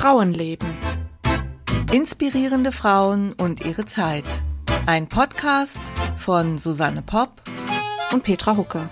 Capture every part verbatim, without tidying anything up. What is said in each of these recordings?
Frauenleben. Inspirierende Frauen und ihre Zeit. Ein Podcast von Susanne Popp und Petra Hucke.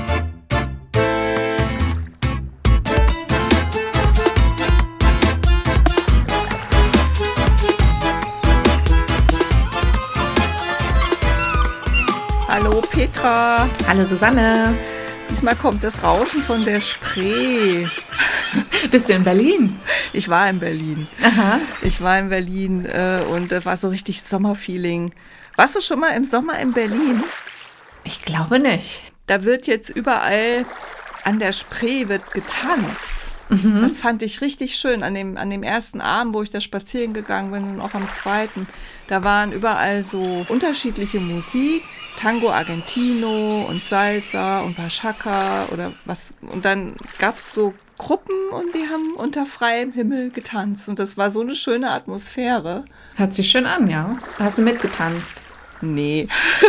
Hallo Petra. Hallo Susanne. Diesmal kommt das Rauschen von der Spree. Bist du in Berlin? Ich war in Berlin. Aha. Ich war in Berlin äh, und da war so richtig Sommerfeeling. Warst du schon mal im Sommer in Berlin? Ich glaube nicht. Da wird jetzt überall an der Spree wird getanzt. Mhm. Das fand ich richtig schön. An dem, an dem ersten Abend, wo ich da spazieren gegangen bin und auch am zweiten, da waren überall so unterschiedliche Musik, Tango Argentino und Salsa und Bachata oder was. Und dann gab es so Gruppen und die haben unter freiem Himmel getanzt. Und das war so eine schöne Atmosphäre. Hört sich schön an, ja. Hast du mitgetanzt? Nee.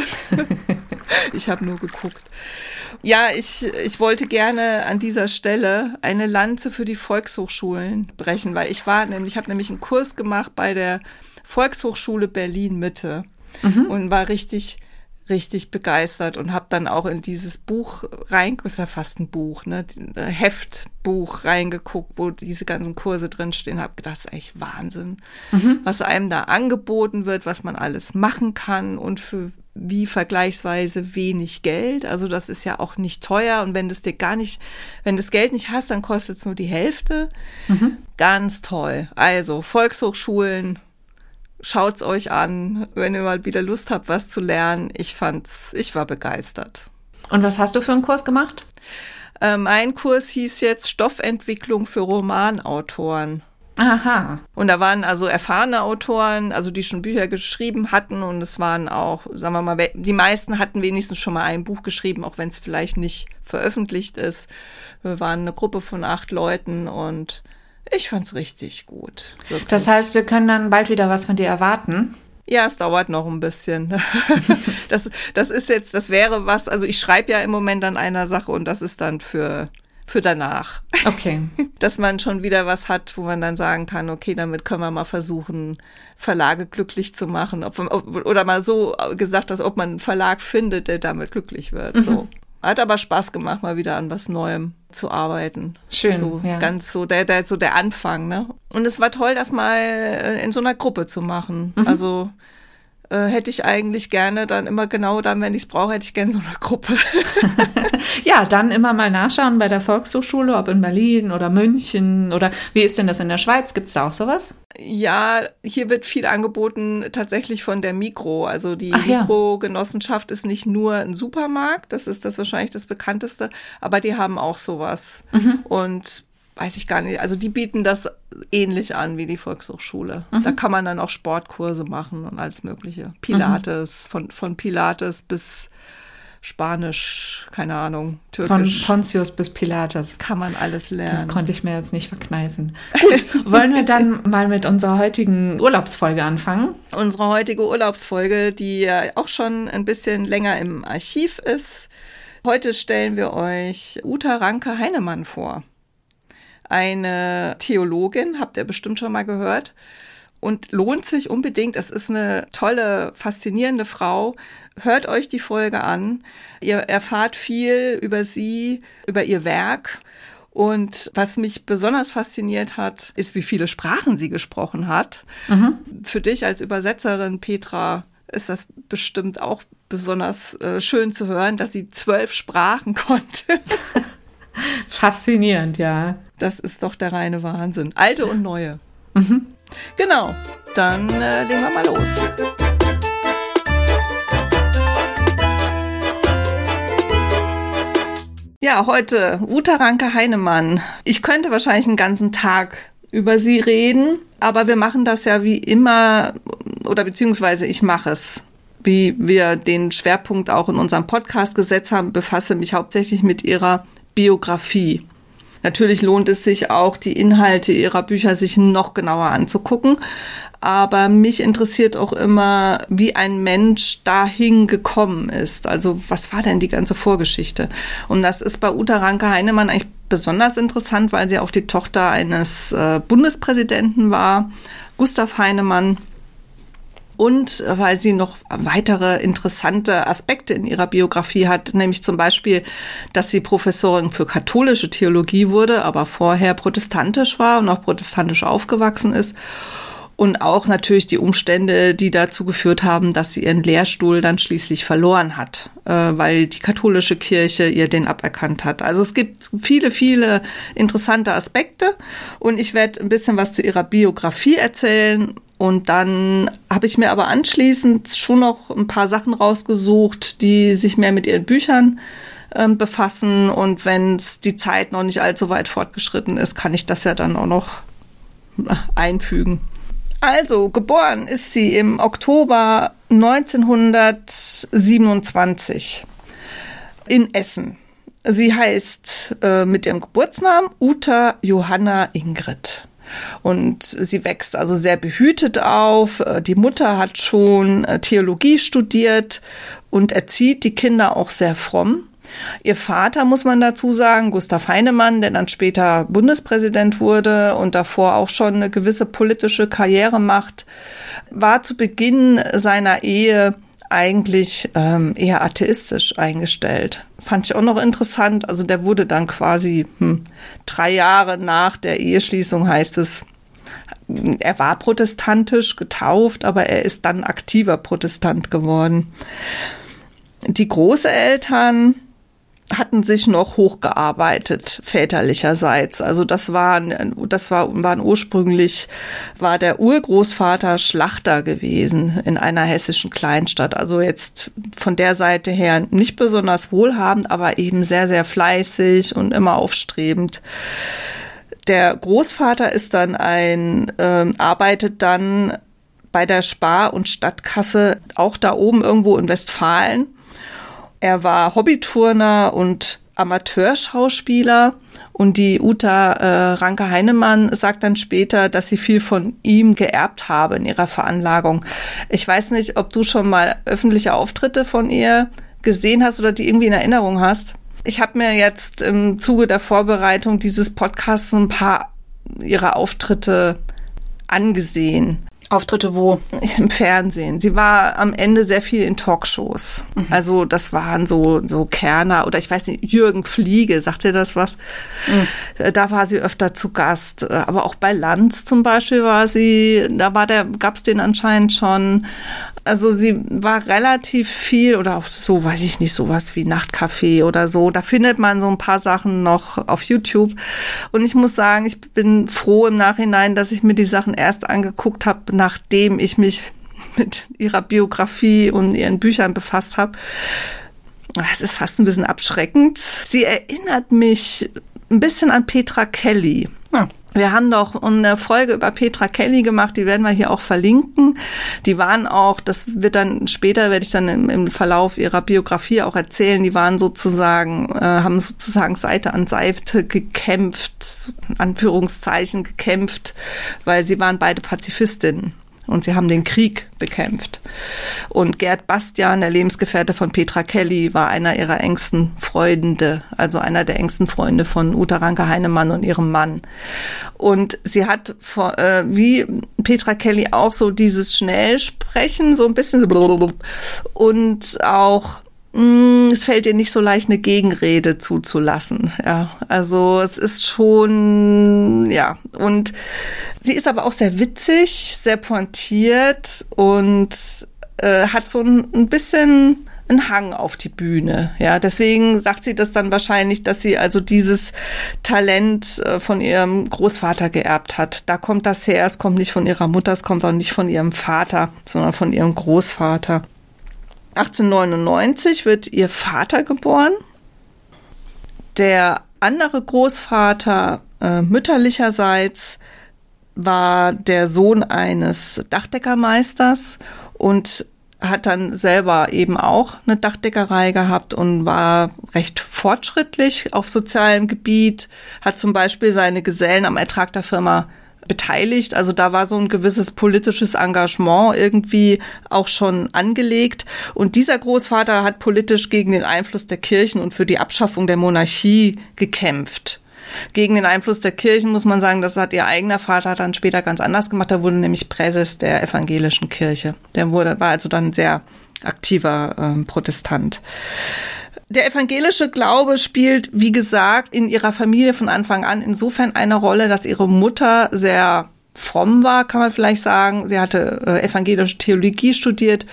Ich habe nur geguckt. Ja, ich, ich wollte gerne an dieser Stelle eine Lanze für die Volkshochschulen brechen, weil ich war nämlich, ich habe nämlich einen Kurs gemacht bei der Volkshochschule Berlin-Mitte mhm. und war richtig, richtig begeistert und habe dann auch in dieses Buch rein, ist ja fast ein Buch, ne, Heftbuch reingeguckt, wo diese ganzen Kurse drinstehen, habe gedacht, das ist echt Wahnsinn, mhm. was einem da angeboten wird, was man alles machen kann und für wie vergleichsweise wenig Geld. Also das ist ja auch nicht teuer und wenn das dir gar nicht, wenn das Geld nicht hast, dann kostet es nur die Hälfte. Mhm. Ganz toll. Also Volkshochschulen, schaut's euch an, wenn ihr mal wieder Lust habt, was zu lernen. Ich fand's, ich war begeistert. Und was hast du für einen Kurs gemacht? Ähm, ein Kurs hieß jetzt Stoffentwicklung für Romanautoren. Aha. Und da waren also erfahrene Autoren, also die schon Bücher geschrieben hatten und es waren auch, sagen wir mal, die meisten hatten wenigstens schon mal ein Buch geschrieben, auch wenn es vielleicht nicht veröffentlicht ist. Wir waren eine Gruppe von acht Leuten und ich fand's richtig gut. Wirklich. Das heißt, wir können dann bald wieder was von dir erwarten? Ja, es dauert noch ein bisschen. Das, das ist jetzt, das wäre was, also ich schreibe ja im Moment an einer Sache und das ist dann für... für danach. Okay. Dass man schon wieder was hat, wo man dann sagen kann, okay, damit können wir mal versuchen, Verlage glücklich zu machen. Ob, ob, oder mal so gesagt, dass ob man einen Verlag findet, der damit glücklich wird. Mhm. So. Hat aber Spaß gemacht, mal wieder an was Neuem zu arbeiten. Schön, so, ja. Ganz so der, der, so der Anfang, ne? Und es war toll, das mal in so einer Gruppe zu machen. Mhm. Also äh, hätte ich eigentlich gerne dann immer genau dann, wenn ich es brauche, hätte ich gerne so eine Gruppe. Ja, dann immer mal nachschauen bei der Volkshochschule, ob in Berlin oder München oder wie ist denn das in der Schweiz? Gibt es da auch sowas? Ja, hier wird viel angeboten tatsächlich von der Mikro. Also die Ach, ja. Mikrogenossenschaft ist nicht nur ein Supermarkt, das ist das wahrscheinlich das bekannteste, aber die haben auch sowas. Mhm. Und weiß ich gar nicht, also die bieten das ähnlich an wie die Volkshochschule. Mhm. Da kann man dann auch Sportkurse machen und alles Mögliche. Pilates, mhm. von, von Pilates bis Spanisch, keine Ahnung, Türkisch. Von Pontius bis Pilates. Kann man alles lernen. Das konnte ich mir jetzt nicht verkneifen. Gut, wollen wir dann mal mit unserer heutigen Urlaubsfolge anfangen? Unsere heutige Urlaubsfolge, die ja auch schon ein bisschen länger im Archiv ist. Heute stellen wir euch Uta Ranke-Heinemann vor. Eine Theologin, habt ihr bestimmt schon mal gehört. Und lohnt sich unbedingt. Es ist eine tolle, faszinierende Frau. Hört euch die Folge an. Ihr erfahrt viel über sie, über ihr Werk. Und was mich besonders fasziniert hat, ist, wie viele Sprachen sie gesprochen hat. Mhm. Für dich als Übersetzerin, Petra, ist das bestimmt auch besonders äh, schön zu hören, dass sie zwölf Sprachen konnte. Faszinierend, ja. Das ist doch der reine Wahnsinn. Alte und neue. Mhm. Genau, dann äh, legen wir mal los. Ja, heute Uta Ranke-Heinemann. Ich könnte wahrscheinlich einen ganzen Tag über sie reden, aber wir machen das ja wie immer, oder beziehungsweise ich mache es, wie wir den Schwerpunkt auch in unserem Podcast gesetzt haben, befasse mich hauptsächlich mit ihrer Biografie. Natürlich lohnt es sich auch, die Inhalte ihrer Bücher sich noch genauer anzugucken. Aber mich interessiert auch immer, wie ein Mensch dahin gekommen ist. Also was war denn die ganze Vorgeschichte? Und das ist bei Uta Ranke-Heinemann eigentlich besonders interessant, weil sie auch die Tochter eines äh, Bundespräsidenten war, Gustav Heinemann. Und weil sie noch weitere interessante Aspekte in ihrer Biografie hat, nämlich zum Beispiel, dass sie Professorin für katholische Theologie wurde, aber vorher protestantisch war und auch protestantisch aufgewachsen ist. Und auch natürlich die Umstände, die dazu geführt haben, dass sie ihren Lehrstuhl dann schließlich verloren hat, äh, weil die katholische Kirche ihr den aberkannt hat. Also es gibt viele, viele interessante Aspekte. Und ich werde ein bisschen was zu ihrer Biografie erzählen. Und dann habe ich mir aber anschließend schon noch ein paar Sachen rausgesucht, die sich mehr mit ihren Büchern äh, befassen. Und wenn es die Zeit noch nicht allzu weit fortgeschritten ist, kann ich das ja dann auch noch einfügen. Also, geboren ist sie im Oktober neunzehnhundertsiebenundzwanzig in Essen. Sie heißt äh, mit ihrem Geburtsnamen Uta Johanna Ingrid. Und sie wächst also sehr behütet auf. Die Mutter hat schon Theologie studiert und erzieht die Kinder auch sehr fromm. Ihr Vater, muss man dazu sagen, Gustav Heinemann, der dann später Bundespräsident wurde und davor auch schon eine gewisse politische Karriere macht, war zu Beginn seiner Ehe eigentlich ähm, eher atheistisch eingestellt. Fand ich auch noch interessant. Also der wurde dann quasi hm, drei Jahre nach der Eheschließung, heißt es, er war protestantisch getauft, aber er ist dann aktiver Protestant geworden. Die Großeltern hatten sich noch hochgearbeitet, väterlicherseits. Also das waren, das war, waren ursprünglich, war der Urgroßvater Schlachter gewesen in einer hessischen Kleinstadt. Also jetzt von der Seite her nicht besonders wohlhabend, aber eben sehr, sehr fleißig und immer aufstrebend. Der Großvater ist dann ein, äh, arbeitet dann bei der Spar- und Stadtkasse, auch da oben irgendwo in Westfalen. Er war Hobbyturner und Amateurschauspieler und die Uta äh, Ranke-Heinemann sagt dann später, dass sie viel von ihm geerbt habe in ihrer Veranlagung. Ich weiß nicht, ob du schon mal öffentliche Auftritte von ihr gesehen hast oder die irgendwie in Erinnerung hast. Ich habe mir jetzt im Zuge der Vorbereitung dieses Podcasts ein paar ihrer Auftritte angesehen. Auftritte wo? Im Fernsehen. Sie war am Ende sehr viel in Talkshows. Mhm. Also das waren so, so Kerner oder ich weiß nicht, Jürgen Fliege, sagt ihr das was? Mhm. Da war sie öfter zu Gast. Aber auch bei Lanz zum Beispiel war sie, da war der, gab es den anscheinend schon. Also sie war relativ viel oder auch so, weiß ich nicht, sowas wie Nachtcafé oder so. Da findet man so ein paar Sachen noch auf YouTube. Und ich muss sagen, ich bin froh im Nachhinein, dass ich mir die Sachen erst angeguckt habe, nachdem ich mich mit ihrer Biografie und ihren Büchern befasst habe. Es ist fast ein bisschen abschreckend. Sie erinnert mich ein bisschen an Petra Kelly. Ja. Wir haben doch eine Folge über Petra Kelly gemacht, die werden wir hier auch verlinken. Die waren auch, das wird dann später, werde ich dann im, im Verlauf ihrer Biografie auch erzählen, die waren sozusagen, äh, haben sozusagen Seite an Seite gekämpft, Anführungszeichen gekämpft, weil sie waren beide Pazifistinnen. Und sie haben den Krieg bekämpft. Und Gerd Bastian, der Lebensgefährte von Petra Kelly, war einer ihrer engsten Freunde, also einer der engsten Freunde von Uta Ranke-Heinemann und ihrem Mann. Und sie hat, äh, wie Petra Kelly, auch so dieses Schnellsprechen, so ein bisschen und auch es fällt ihr nicht so leicht, eine Gegenrede zuzulassen. Ja, also es ist schon, ja. Und sie ist aber auch sehr witzig, sehr pointiert und äh, hat so ein, ein bisschen einen Hang auf die Bühne. Ja, deswegen sagt sie das dann wahrscheinlich, dass sie also dieses Talent äh, von ihrem Großvater geerbt hat. Da kommt das her. Es kommt nicht von ihrer Mutter, es kommt auch nicht von ihrem Vater, sondern von ihrem Großvater. achtzehnhundertneunundneunzig wird ihr Vater geboren. Der andere Großvater äh, mütterlicherseits war der Sohn eines Dachdeckermeisters und hat dann selber eben auch eine Dachdeckerei gehabt und war recht fortschrittlich auf sozialem Gebiet, hat zum Beispiel seine Gesellen am Ertrag der Firma beteiligt. Also da war so ein gewisses politisches Engagement irgendwie auch schon angelegt. Und dieser Großvater hat politisch gegen den Einfluss der Kirchen und für die Abschaffung der Monarchie gekämpft. Gegen den Einfluss der Kirchen muss man sagen, das hat ihr eigener Vater dann später ganz anders gemacht. Er wurde nämlich Präses der evangelischen Kirche. Der wurde, war also dann sehr aktiver ähm, Protestant. Der evangelische Glaube spielt, wie gesagt, in ihrer Familie von Anfang an insofern eine Rolle, dass ihre Mutter sehr fromm war, kann man vielleicht sagen. Sie hatte äh, evangelische Theologie studiert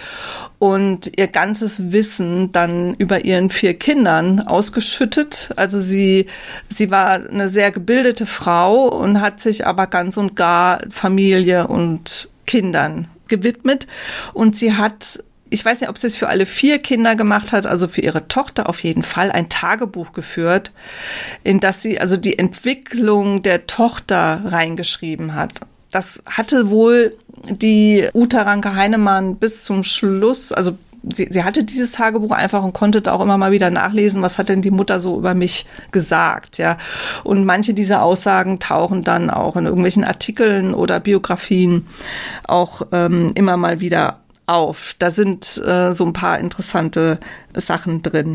und ihr ganzes Wissen dann über ihren vier Kindern ausgeschüttet. Also sie, sie war eine sehr gebildete Frau und hat sich aber ganz und gar Familie und Kindern gewidmet. Und sie hat, ich weiß nicht, ob sie es für alle vier Kinder gemacht hat, also für ihre Tochter auf jeden Fall, ein Tagebuch geführt, in das sie also die Entwicklung der Tochter reingeschrieben hat. Das hatte wohl die Uta Ranke-Heinemann bis zum Schluss, also sie, sie hatte dieses Tagebuch einfach und konnte da auch immer mal wieder nachlesen, was hat denn die Mutter so über mich gesagt, ja. Und manche dieser Aussagen tauchen dann auch in irgendwelchen Artikeln oder Biografien auch ähm, immer mal wieder auf. Da sind äh, so ein paar interessante Sachen drin.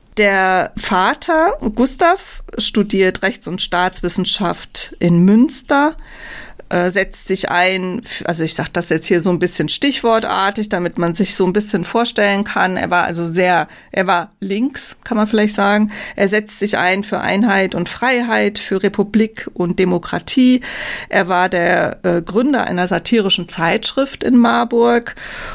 Der Vater, Gustav, studiert Rechts- und Staatswissenschaft in Münster, äh, setzt sich ein, also ich sage das jetzt hier so ein bisschen stichwortartig, damit man sich so ein bisschen vorstellen kann. Er war also sehr, er war links, kann man vielleicht sagen. Er setzt sich ein für Einheit und Freiheit, für Republik und Demokratie. Er war der äh, Gründer einer satirischen Zeitschrift in Marburg.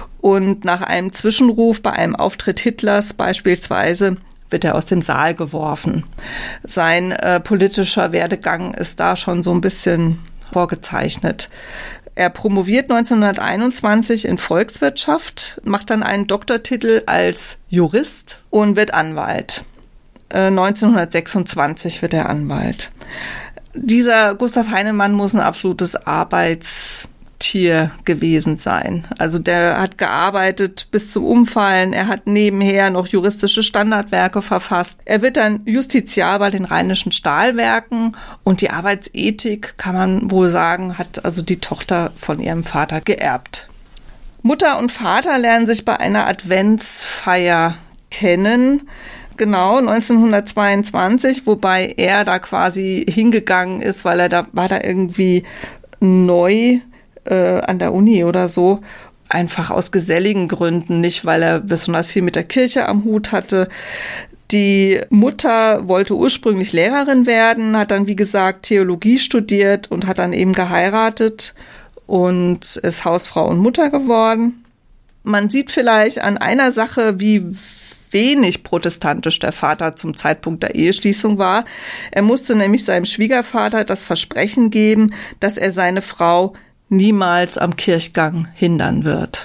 Und nach einem Zwischenruf bei einem Auftritt Hitlers beispielsweise wird er aus dem Saal geworfen. Sein äh, politischer Werdegang ist da schon so ein bisschen vorgezeichnet. Er promoviert neunzehnhunderteinundzwanzig in Volkswirtschaft, macht dann einen Doktortitel als Jurist und wird Anwalt. Äh, neunzehnhundertsechsundzwanzig wird er Anwalt. Dieser Gustav Heinemann muss ein absolutes Arbeits Tier gewesen sein. Also der hat gearbeitet bis zum Umfallen. Er hat nebenher noch juristische Standardwerke verfasst. Er wird dann Justiziar bei den Rheinischen Stahlwerken und die Arbeitsethik, kann man wohl sagen, hat also die Tochter von ihrem Vater geerbt. Mutter und Vater lernen sich bei einer Adventsfeier kennen. Genau, neunzehnhundertzweiundzwanzig, wobei er da quasi hingegangen ist, weil er da war da irgendwie neu Äh, an der Uni oder so, einfach aus geselligen Gründen, nicht weil er besonders viel mit der Kirche am Hut hatte. Die Mutter wollte ursprünglich Lehrerin werden, hat dann, wie gesagt, Theologie studiert und hat dann eben geheiratet und ist Hausfrau und Mutter geworden. Man sieht vielleicht an einer Sache, wie wenig protestantisch der Vater zum Zeitpunkt der Eheschließung war. Er musste nämlich seinem Schwiegervater das Versprechen geben, dass er seine Frau niemals am Kirchgang hindern wird.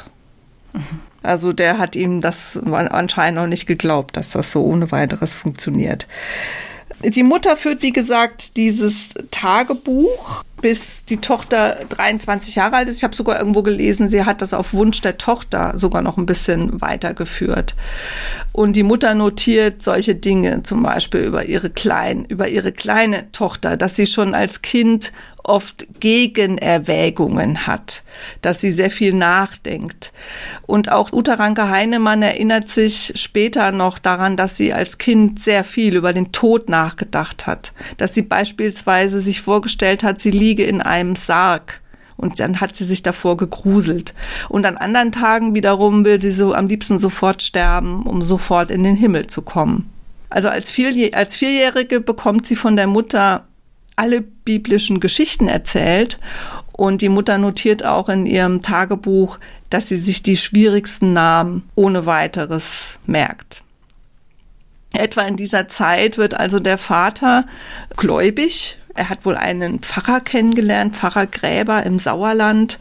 Also der hat ihm das anscheinend noch nicht geglaubt, dass das so ohne weiteres funktioniert. Die Mutter führt, wie gesagt, dieses Tagebuch, bis die Tochter dreiundzwanzig Jahre alt ist. Ich habe sogar irgendwo gelesen, sie hat das auf Wunsch der Tochter sogar noch ein bisschen weitergeführt. Und die Mutter notiert solche Dinge, zum Beispiel über ihre kleinen, über ihre kleine Tochter, dass sie schon als Kind oft Gegenerwägungen hat, dass sie sehr viel nachdenkt. Und auch Uta Ranke-Heinemann erinnert sich später noch daran, dass sie als Kind sehr viel über den Tod nachgedacht hat. Dass sie beispielsweise sich vorgestellt hat, sie liege in einem Sarg. Und dann hat sie sich davor gegruselt. Und an anderen Tagen wiederum will sie so am liebsten sofort sterben, um sofort in den Himmel zu kommen. Also als, Vier- als Vierjährige bekommt sie von der Mutter alle biblischen Geschichten erzählt. Und die Mutter notiert auch in ihrem Tagebuch, dass sie sich die schwierigsten Namen ohne weiteres merkt. Etwa in dieser Zeit wird also der Vater gläubig. Er hat wohl einen Pfarrer kennengelernt, Pfarrer Gräber im Sauerland,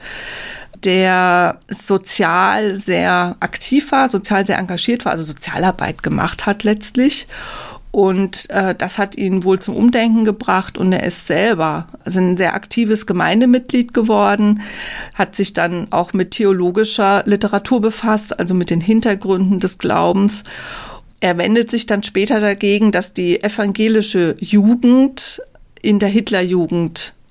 der sozial sehr aktiv war, sozial sehr engagiert war, also Sozialarbeit gemacht hat letztlich. Und äh, das hat ihn wohl zum Umdenken gebracht und er ist selber also ein sehr aktives Gemeindemitglied geworden, hat sich dann auch mit theologischer Literatur befasst, also mit den Hintergründen des Glaubens. Er wendet sich dann später dagegen, dass die evangelische Jugend in der Hitlerjugend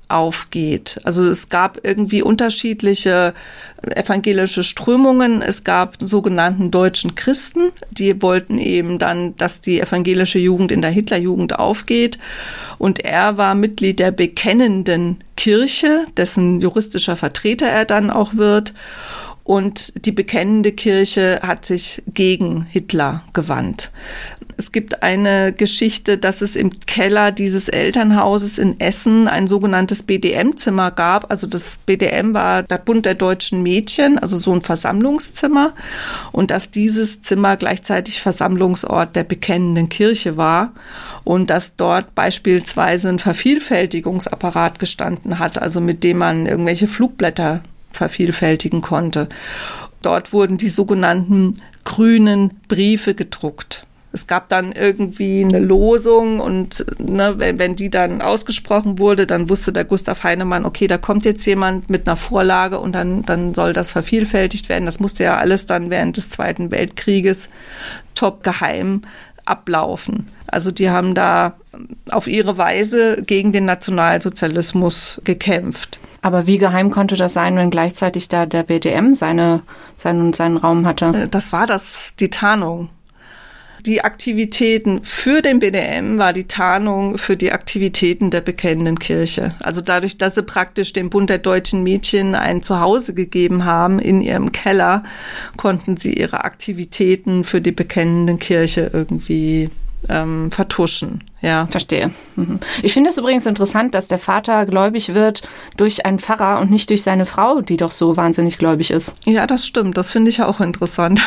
aufgeht. Also es gab irgendwie unterschiedliche evangelische Strömungen. Es gab sogenannten deutschen Christen, die wollten eben dann, dass die evangelische Jugend in der Hitlerjugend aufgeht. Und er war Mitglied der Bekennenden Kirche, dessen juristischer Vertreter er dann auch wird. Und die Bekennende Kirche hat sich gegen Hitler gewandt. Es gibt eine Geschichte, dass es im Keller dieses Elternhauses in Essen ein sogenanntes B D M-Zimmer gab. Also das B D M war der Bund der deutschen Mädchen, also so ein Versammlungszimmer. Und dass dieses Zimmer gleichzeitig Versammlungsort der Bekennenden Kirche war. Und dass dort beispielsweise ein Vervielfältigungsapparat gestanden hat, also mit dem man irgendwelche Flugblätter vervielfältigen konnte. Dort wurden die sogenannten grünen Briefe gedruckt. Es gab dann irgendwie eine Losung und ne, wenn, wenn die dann ausgesprochen wurde, dann wusste der Gustav Heinemann, okay, da kommt jetzt jemand mit einer Vorlage und dann, dann soll das vervielfältigt werden. Das musste ja alles dann während des Zweiten Weltkrieges top geheim ablaufen. Also die haben da auf ihre Weise gegen den Nationalsozialismus gekämpft. Aber wie geheim konnte das sein, wenn gleichzeitig da der B D M seine, seinen, seinen Raum hatte? Das war das, die Tarnung. Die Aktivitäten für den B D M war die Tarnung für die Aktivitäten der Bekennenden Kirche. Also dadurch, dass sie praktisch dem Bund der deutschen Mädchen ein Zuhause gegeben haben in ihrem Keller, konnten sie ihre Aktivitäten für die Bekennenden Kirche irgendwie ähm, vertuschen. Ja. Verstehe. Mhm. Ich finde es übrigens interessant, dass der Vater gläubig wird durch einen Pfarrer und nicht durch seine Frau, die doch so wahnsinnig gläubig ist. Ja, das stimmt. Das finde ich auch interessant.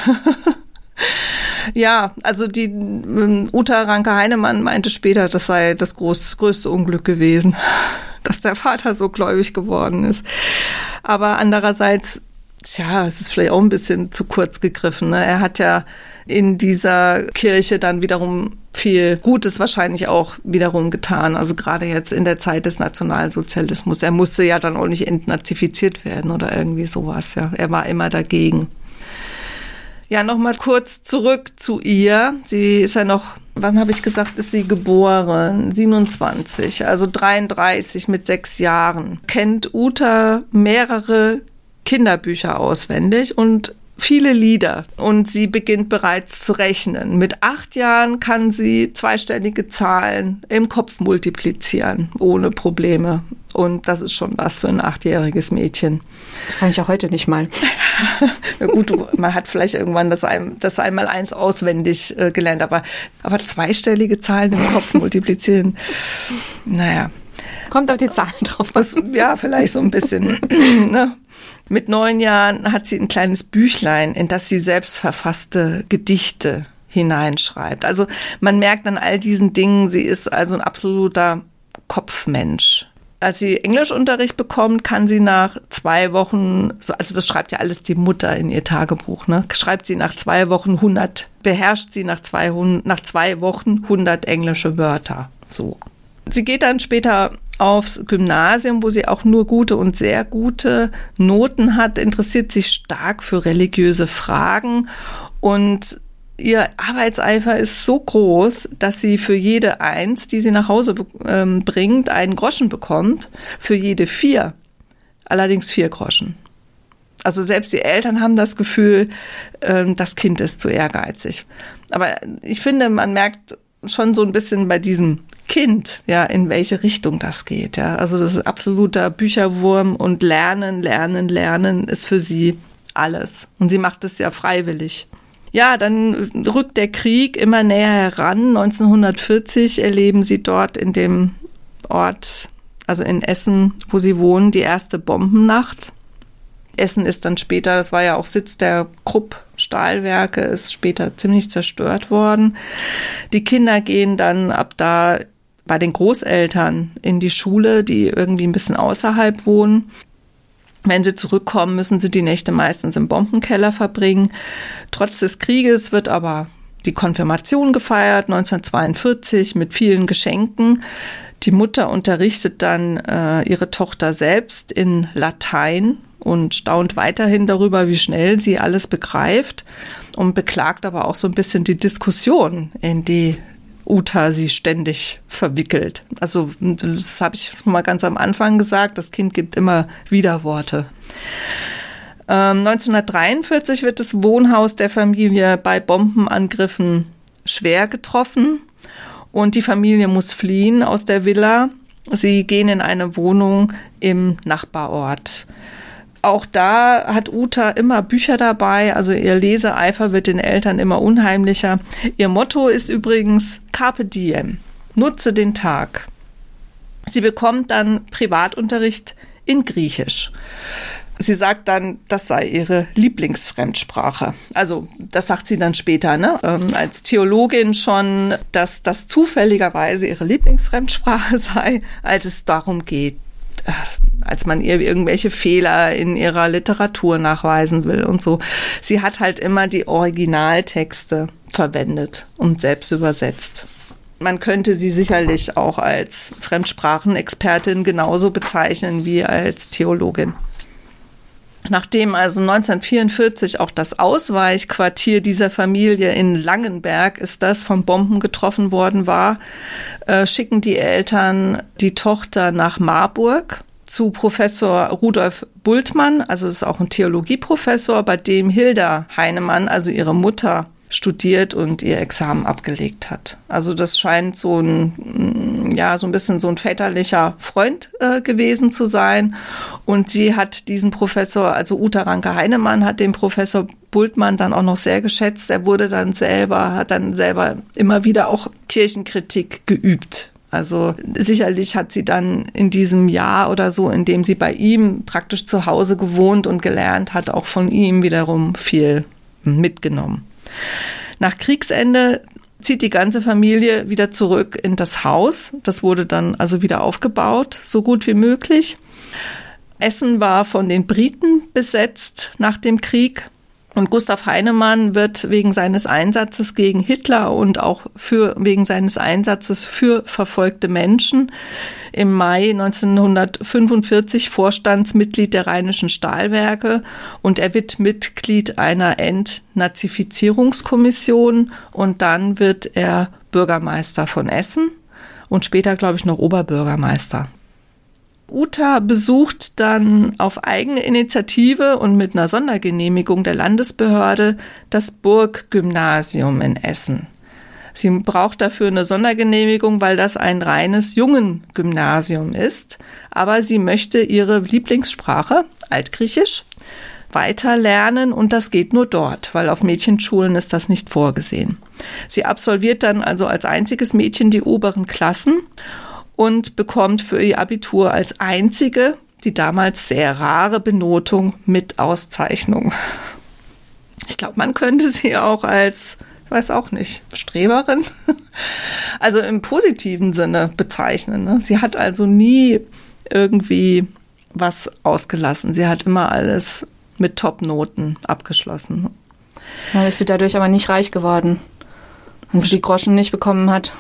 Ja, also die ähm, Uta Ranke-Heinemann meinte später, das sei das groß, größte Unglück gewesen, dass der Vater so gläubig geworden ist. Aber andererseits, ja, es ist vielleicht auch ein bisschen zu kurz gegriffen. Ne? Er hat ja in dieser Kirche dann wiederum viel Gutes wahrscheinlich auch wiederum getan. Also gerade jetzt in der Zeit des Nationalsozialismus. Er musste ja dann auch nicht entnazifiziert werden oder irgendwie sowas. Ja, er war immer dagegen. Ja, nochmal kurz zurück zu ihr. Sie ist ja noch, wann habe ich gesagt, ist sie geboren? siebenundzwanzig, also dreiunddreißig mit sechs Jahren. Kennt Uta mehrere Kinderbücher auswendig und viele Lieder. Und sie beginnt bereits zu rechnen. Mit acht Jahren kann sie zweistellige Zahlen im Kopf multiplizieren, ohne Probleme. Und das ist schon was für ein achtjähriges Mädchen. Das kann ich ja heute nicht mal. Na gut, man hat vielleicht irgendwann das, ein, das Einmaleins auswendig äh, gelernt, aber, aber zweistellige Zahlen im Kopf multiplizieren, naja. Kommt auf die Zahlen drauf. Das, ja, vielleicht so ein bisschen. Ne? Mit neun Jahren hat sie ein kleines Büchlein, in das sie selbst verfasste Gedichte hineinschreibt. Also man merkt an all diesen Dingen, sie ist also ein absoluter Kopfmensch. Als sie Englischunterricht bekommt, kann sie nach zwei Wochen, also das schreibt ja alles die Mutter in ihr Tagebuch, ne? Schreibt sie nach zwei Wochen hundert, beherrscht sie nach zwei, nach zwei Wochen hundert englische Wörter. So. Sie geht dann später aufs Gymnasium, wo sie auch nur gute und sehr gute Noten hat, interessiert sich stark für religiöse Fragen und ihr Arbeitseifer ist so groß, dass sie für jede Eins, die sie nach Hause ähm, bringt, einen Groschen bekommt, für jede vier, allerdings vier Groschen. Also selbst die Eltern haben das Gefühl, ähm, das Kind ist zu ehrgeizig. Aber ich finde, man merkt schon so ein bisschen bei diesem Kind, ja, in welche Richtung das geht. Ja. Also das ist absoluter Bücherwurm und Lernen, Lernen, Lernen ist für sie alles. Und sie macht es ja freiwillig. Ja, dann rückt der Krieg immer näher heran. neunzehnhundertvierzig erleben sie dort in dem Ort, also in Essen, wo sie wohnen, die erste Bombennacht. Essen ist dann später, das war ja auch Sitz der Krupp Stahlwerke, ist später ziemlich zerstört worden. Die Kinder gehen dann ab da bei den Großeltern in die Schule, die irgendwie ein bisschen außerhalb wohnen. Wenn sie zurückkommen, müssen sie die Nächte meistens im Bombenkeller verbringen. Trotz des Krieges wird aber die Konfirmation gefeiert, neunzehnhundertzweiundvierzig, mit vielen Geschenken. Die Mutter unterrichtet dann äh, ihre Tochter selbst in Latein und staunt weiterhin darüber, wie schnell sie alles begreift und beklagt aber auch so ein bisschen die Diskussion, in die Uta sie ständig verwickelt. Also das habe ich schon mal ganz am Anfang gesagt, das Kind gibt immer Widerworte. Ähm, neunzehnhundertdreiundvierzig wird das Wohnhaus der Familie bei Bombenangriffen schwer getroffen und die Familie muss fliehen aus der Villa. Sie gehen in eine Wohnung im Nachbarort. Auch da hat Uta immer Bücher dabei, also ihr Leseeifer wird den Eltern immer unheimlicher. Ihr Motto ist übrigens Carpe diem, nutze den Tag. Sie bekommt dann Privatunterricht in Griechisch. Sie sagt dann, das sei ihre Lieblingsfremdsprache. Also das sagt sie dann später, ne? Ähm, als Theologin schon, dass das zufälligerweise ihre Lieblingsfremdsprache sei, als es darum geht, äh, als man ihr irgendwelche Fehler in ihrer Literatur nachweisen will und so. Sie hat halt immer die Originaltexte verwendet und selbst übersetzt. Man könnte sie sicherlich auch als Fremdsprachenexpertin genauso bezeichnen wie als Theologin. Nachdem also neunzehnhundertvierundvierzig auch das Ausweichquartier dieser Familie in Langenberg, ist das, von Bomben getroffen worden war, äh, schicken die Eltern die Tochter nach Marburg zu Professor Rudolf Bultmann, also das ist auch ein Theologieprofessor, bei dem Hilda Heinemann, also ihre Mutter, studiert und ihr Examen abgelegt hat. Also das scheint so ein, ja, so ein bisschen so ein väterlicher Freund äh, gewesen zu sein. Und sie hat diesen Professor, also Uta Ranke-Heinemann, hat den Professor Bultmann dann auch noch sehr geschätzt. Er wurde dann selber, hat dann selber immer wieder auch Kirchenkritik geübt. Also sicherlich hat sie dann in diesem Jahr oder so, in dem sie bei ihm praktisch zu Hause gewohnt und gelernt hat, auch von ihm wiederum viel mitgenommen. Nach Kriegsende zieht die ganze Familie wieder zurück in das Haus. Das wurde dann also wieder aufgebaut, so gut wie möglich. Essen war von den Briten besetzt nach dem Krieg. Und Gustav Heinemann wird wegen seines Einsatzes gegen Hitler und auch für, wegen seines Einsatzes für verfolgte Menschen im Mai neunzehnhundertfünfundvierzig Vorstandsmitglied der Rheinischen Stahlwerke und er wird Mitglied einer Entnazifizierungskommission und dann wird er Bürgermeister von Essen und später, glaube ich, noch Oberbürgermeister. Uta besucht dann auf eigene Initiative und mit einer Sondergenehmigung der Landesbehörde das Burggymnasium in Essen. Sie braucht dafür eine Sondergenehmigung, weil das ein reines Jungengymnasium ist. Aber sie möchte ihre Lieblingssprache, Altgriechisch, weiter lernen und das geht nur dort, weil auf Mädchenschulen ist das nicht vorgesehen. Sie absolviert dann also als einziges Mädchen die oberen Klassen und bekommt für ihr Abitur als einzige die damals sehr rare Benotung mit Auszeichnung. Ich glaube, man könnte sie auch als, ich weiß auch nicht, Streberin, also im positiven Sinne bezeichnen. Ne? Sie hat also nie irgendwie was ausgelassen. Sie hat immer alles mit Top-Noten abgeschlossen. Ja, ist sie dadurch aber nicht reich geworden, wenn sie die Groschen nicht bekommen hat.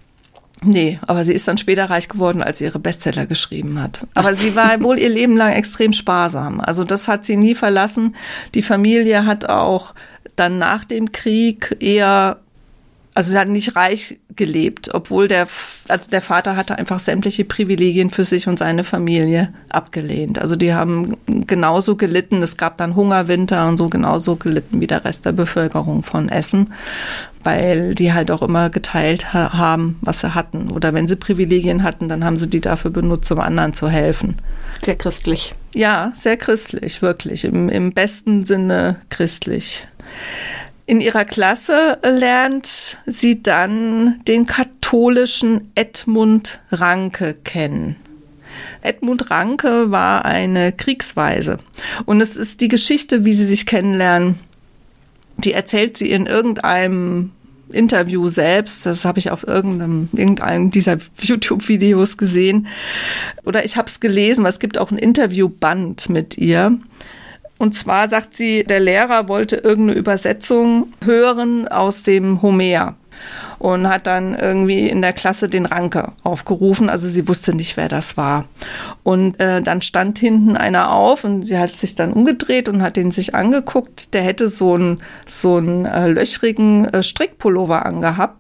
Nee, aber sie ist dann später reich geworden, als sie ihre Bestseller geschrieben hat. Aber sie war wohl ihr Leben lang extrem sparsam. Also das hat sie nie verlassen. Die Familie hat auch dann nach dem Krieg eher, also sie hat nicht reich gelebt, obwohl der, also der Vater hatte einfach sämtliche Privilegien für sich und seine Familie abgelehnt. Also die haben genauso gelitten. Es gab dann Hungerwinter und so genauso gelitten wie der Rest der Bevölkerung von Essen, weil die halt auch immer geteilt ha- haben, was sie hatten. Oder wenn sie Privilegien hatten, dann haben sie die dafür benutzt, um anderen zu helfen. Sehr christlich. Ja, sehr christlich, wirklich. Im, im besten Sinne christlich. In ihrer Klasse lernt sie dann den katholischen Edmund Ranke kennen. Edmund Ranke war eine Kriegsweise. Und es ist die Geschichte, wie sie sich kennenlernen, die erzählt sie in irgendeinem Interview selbst. Das habe ich auf irgendeinem, irgendeinem dieser YouTube-Videos gesehen. Oder ich habe es gelesen, weil es gibt auch ein Interviewband mit ihr. Und zwar sagt sie, der Lehrer wollte irgendeine Übersetzung hören aus dem Homer und hat dann irgendwie in der Klasse den Ranke aufgerufen. Also sie wusste nicht, wer das war. Und äh, dann stand hinten einer auf und sie hat sich dann umgedreht und hat den sich angeguckt. Der hätte so einen so einen äh, löchrigen äh, Strickpullover angehabt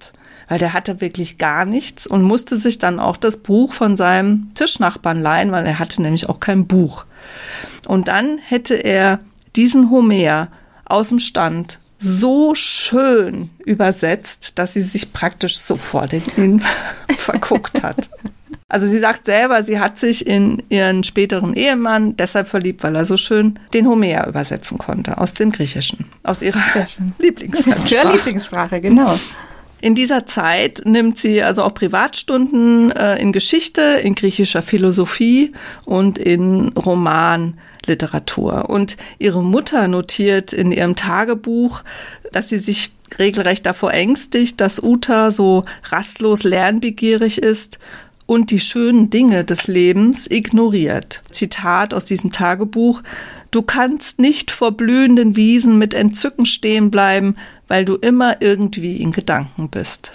weil der hatte wirklich gar nichts und musste sich dann auch das Buch von seinem Tischnachbarn leihen, weil er hatte nämlich auch kein Buch. Und dann hätte er diesen Homer aus dem Stand so schön übersetzt, dass sie sich praktisch sofort in ihn verguckt hat. Also sie sagt selber, sie hat sich in ihren späteren Ehemann deshalb verliebt, weil er so schön den Homer übersetzen konnte aus dem Griechischen, aus ihrer Lieblingssprache. Ihre Lieblingssprache, genau. In dieser Zeit nimmt sie also auch Privatstunden äh, in Geschichte, in griechischer Philosophie und in Romanliteratur. Und ihre Mutter notiert in ihrem Tagebuch, dass sie sich regelrecht davor ängstigt, dass Uta so rastlos lernbegierig ist und die schönen Dinge des Lebens ignoriert. Zitat aus diesem Tagebuch: Du kannst nicht vor blühenden Wiesen mit Entzücken stehen bleiben, weil du immer irgendwie in Gedanken bist.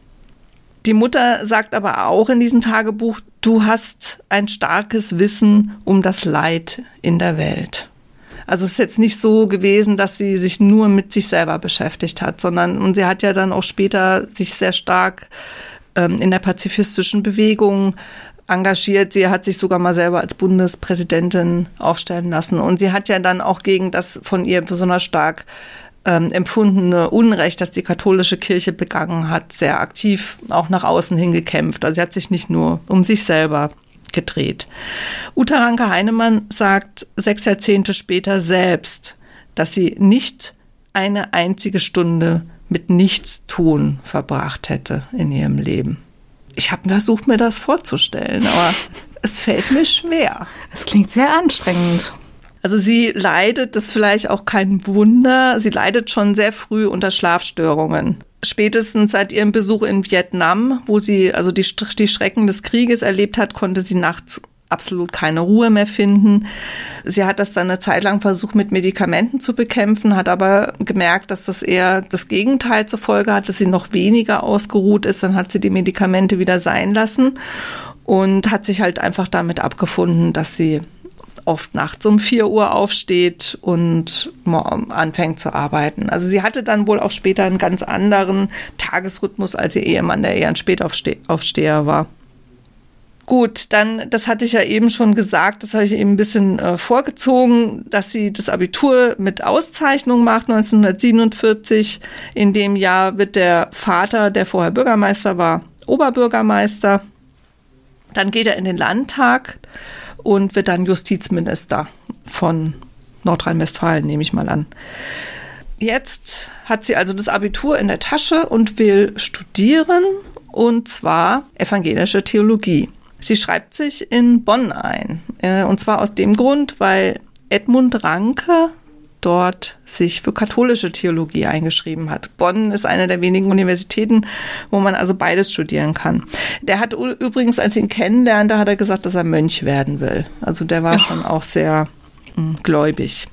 Die Mutter sagt aber auch in diesem Tagebuch, du hast ein starkes Wissen um das Leid in der Welt. Also es ist jetzt nicht so gewesen, dass sie sich nur mit sich selber beschäftigt hat, sondern und sie hat ja dann auch später sich sehr stark ähm, in der pazifistischen Bewegung engagiert. Sie hat sich sogar mal selber als Bundespräsidentin aufstellen lassen. Und sie hat ja dann auch gegen das von ihr besonders stark ähm, empfundene Unrecht, das die katholische Kirche begangen hat, sehr aktiv auch nach außen hin gekämpft. Also sie hat sich nicht nur um sich selber gedreht. Uta Ranke-Heinemann sagt sechs Jahrzehnte später selbst, dass sie nicht eine einzige Stunde mit Nichtstun verbracht hätte in ihrem Leben. Ich habe versucht, mir das vorzustellen, aber es fällt mir schwer. Es klingt sehr anstrengend. Also sie leidet, das ist vielleicht auch kein Wunder, sie leidet schon sehr früh unter Schlafstörungen. Spätestens seit ihrem Besuch in Vietnam, wo sie also die, die Schrecken des Krieges erlebt hat, konnte sie nachts absolut keine Ruhe mehr finden. Sie hat das dann eine Zeit lang versucht, mit Medikamenten zu bekämpfen, hat aber gemerkt, dass das eher das Gegenteil zur Folge hat, dass sie noch weniger ausgeruht ist. Dann hat sie die Medikamente wieder sein lassen und hat sich halt einfach damit abgefunden, dass sie oft nachts um vier Uhr aufsteht und anfängt zu arbeiten. Also sie hatte dann wohl auch später einen ganz anderen Tagesrhythmus als ihr Ehemann, der eher ein Spätaufsteher war. Gut, dann, das hatte ich ja eben schon gesagt, das habe ich eben ein bisschen äh, vorgezogen, dass sie das Abitur mit Auszeichnung macht, neunzehnhundertsiebenundvierzig. In dem Jahr wird der Vater, der vorher Bürgermeister war, Oberbürgermeister. Dann geht er in den Landtag und wird dann Justizminister von Nordrhein-Westfalen, nehme ich mal an. Jetzt hat sie also das Abitur in der Tasche und will studieren, und zwar evangelische Theologie. Sie schreibt sich in Bonn ein, und zwar aus dem Grund, weil Edmund Ranke dort sich für katholische Theologie eingeschrieben hat. Bonn ist eine der wenigen Universitäten, wo man also beides studieren kann. Der hat übrigens, als ich ihn kennenlernte, hat er gesagt, dass er Mönch werden will. Also der war ja schon auch sehr mh, gläubig.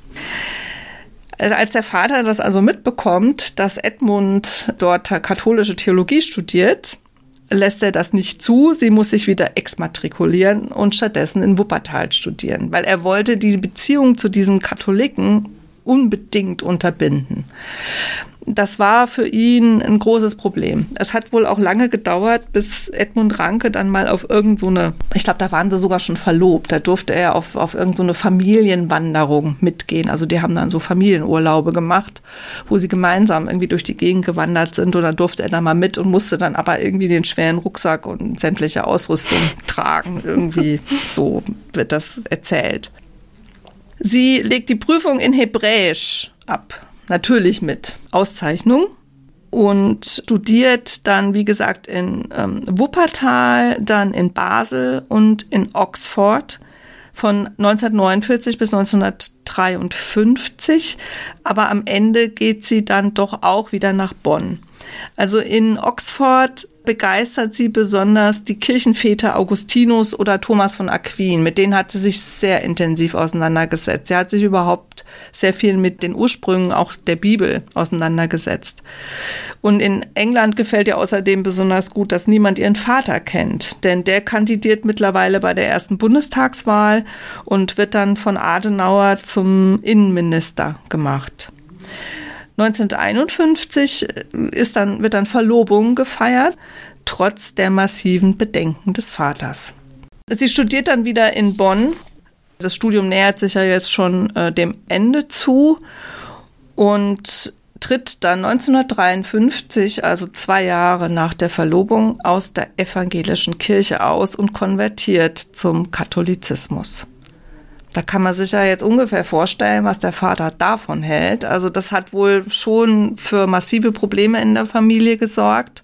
Als der Vater das also mitbekommt, dass Edmund dort katholische Theologie studiert, lässt er das nicht zu. Sie muss sich wieder exmatrikulieren und stattdessen in Wuppertal studieren, weil er wollte die Beziehung zu diesem Katholiken unbedingt unterbinden. Das war für ihn ein großes Problem. Es hat wohl auch lange gedauert, bis Edmund Ranke dann mal auf irgend so eine, ich glaube, da waren sie sogar schon verlobt, da durfte er auf, auf irgend so eine Familienwanderung mitgehen. Also die haben dann so Familienurlaube gemacht, wo sie gemeinsam irgendwie durch die Gegend gewandert sind, und dann durfte er da mal mit und musste dann aber irgendwie den schweren Rucksack und sämtliche Ausrüstung tragen. Irgendwie so wird das erzählt. Sie legt die Prüfung in Hebräisch ab. Natürlich mit Auszeichnung, und studiert dann, wie gesagt, in ähm, Wuppertal, dann in Basel und in Oxford von neunzehnhundertneunundvierzig bis neunzehnhundertdreiundfünfzig. Aber am Ende geht sie dann doch auch wieder nach Bonn. Also in Oxford begeistert sie besonders die Kirchenväter Augustinus oder Thomas von Aquin. Mit denen hat sie sich sehr intensiv auseinandergesetzt. Sie hat sich überhaupt sehr viel mit den Ursprüngen auch der Bibel auseinandergesetzt. Und in England gefällt ihr außerdem besonders gut, dass niemand ihren Vater kennt. Denn der kandidiert mittlerweile bei der ersten Bundestagswahl und wird dann von Adenauer zum Innenminister gemacht. neunzehnhunderteinundfünfzig ist dann, wird dann Verlobung gefeiert, trotz der massiven Bedenken des Vaters. Sie studiert dann wieder in Bonn. Das Studium nähert sich ja jetzt schon äh, dem Ende zu und tritt dann neunzehnhundertdreiundfünfzig, also zwei Jahre nach der Verlobung, aus der evangelischen Kirche aus und konvertiert zum Katholizismus. Da kann man sich ja jetzt ungefähr vorstellen, was der Vater davon hält. Also das hat wohl schon für massive Probleme in der Familie gesorgt.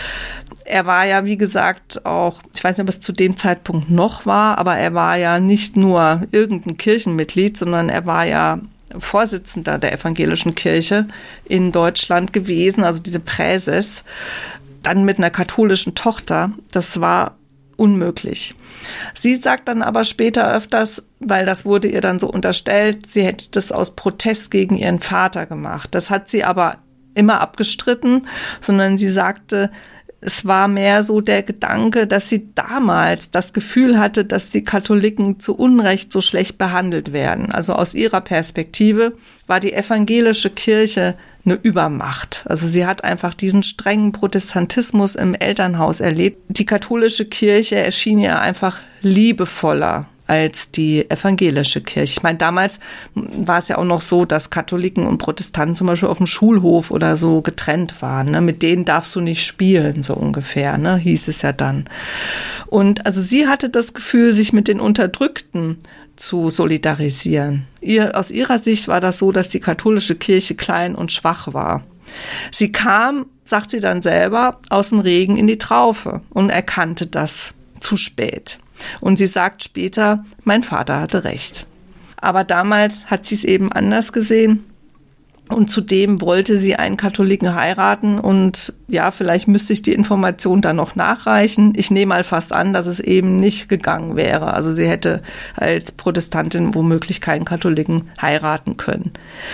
Er war ja, wie gesagt, auch, ich weiß nicht, ob es zu dem Zeitpunkt noch war, aber er war ja nicht nur irgendein Kirchenmitglied, sondern er war ja Vorsitzender der evangelischen Kirche in Deutschland gewesen, also diese Präses, dann mit einer katholischen Tochter. Das war unmöglich. Sie sagt dann aber später öfters, weil das wurde ihr dann so unterstellt, sie hätte das aus Protest gegen ihren Vater gemacht. Das hat sie aber immer abgestritten, sondern sie sagte, es war mehr so der Gedanke, dass sie damals das Gefühl hatte, dass die Katholiken zu Unrecht so schlecht behandelt werden. Also aus ihrer Perspektive war die evangelische Kirche eine Übermacht. Also sie hat einfach diesen strengen Protestantismus im Elternhaus erlebt. Die katholische Kirche erschien ihr einfach liebevoller als die evangelische Kirche. Ich meine, damals war es ja auch noch so, dass Katholiken und Protestanten zum Beispiel auf dem Schulhof oder so getrennt waren. Ne? Mit denen darfst du nicht spielen, so ungefähr, ne? Hieß es ja dann. Und also sie hatte das Gefühl, sich mit den Unterdrückten zu solidarisieren. Ihr, aus ihrer Sicht war das so, dass die katholische Kirche klein und schwach war. Sie kam, sagt sie dann selber, aus dem Regen in die Traufe und erkannte das zu spät. Und sie sagt später, mein Vater hatte recht. Aber damals hat sie es eben anders gesehen. Und zudem wollte sie einen Katholiken heiraten. Und ja, vielleicht müsste ich die Information dann noch nachreichen. Ich nehme mal fast an, dass es eben nicht gegangen wäre. Also sie hätte als Protestantin womöglich keinen Katholiken heiraten können.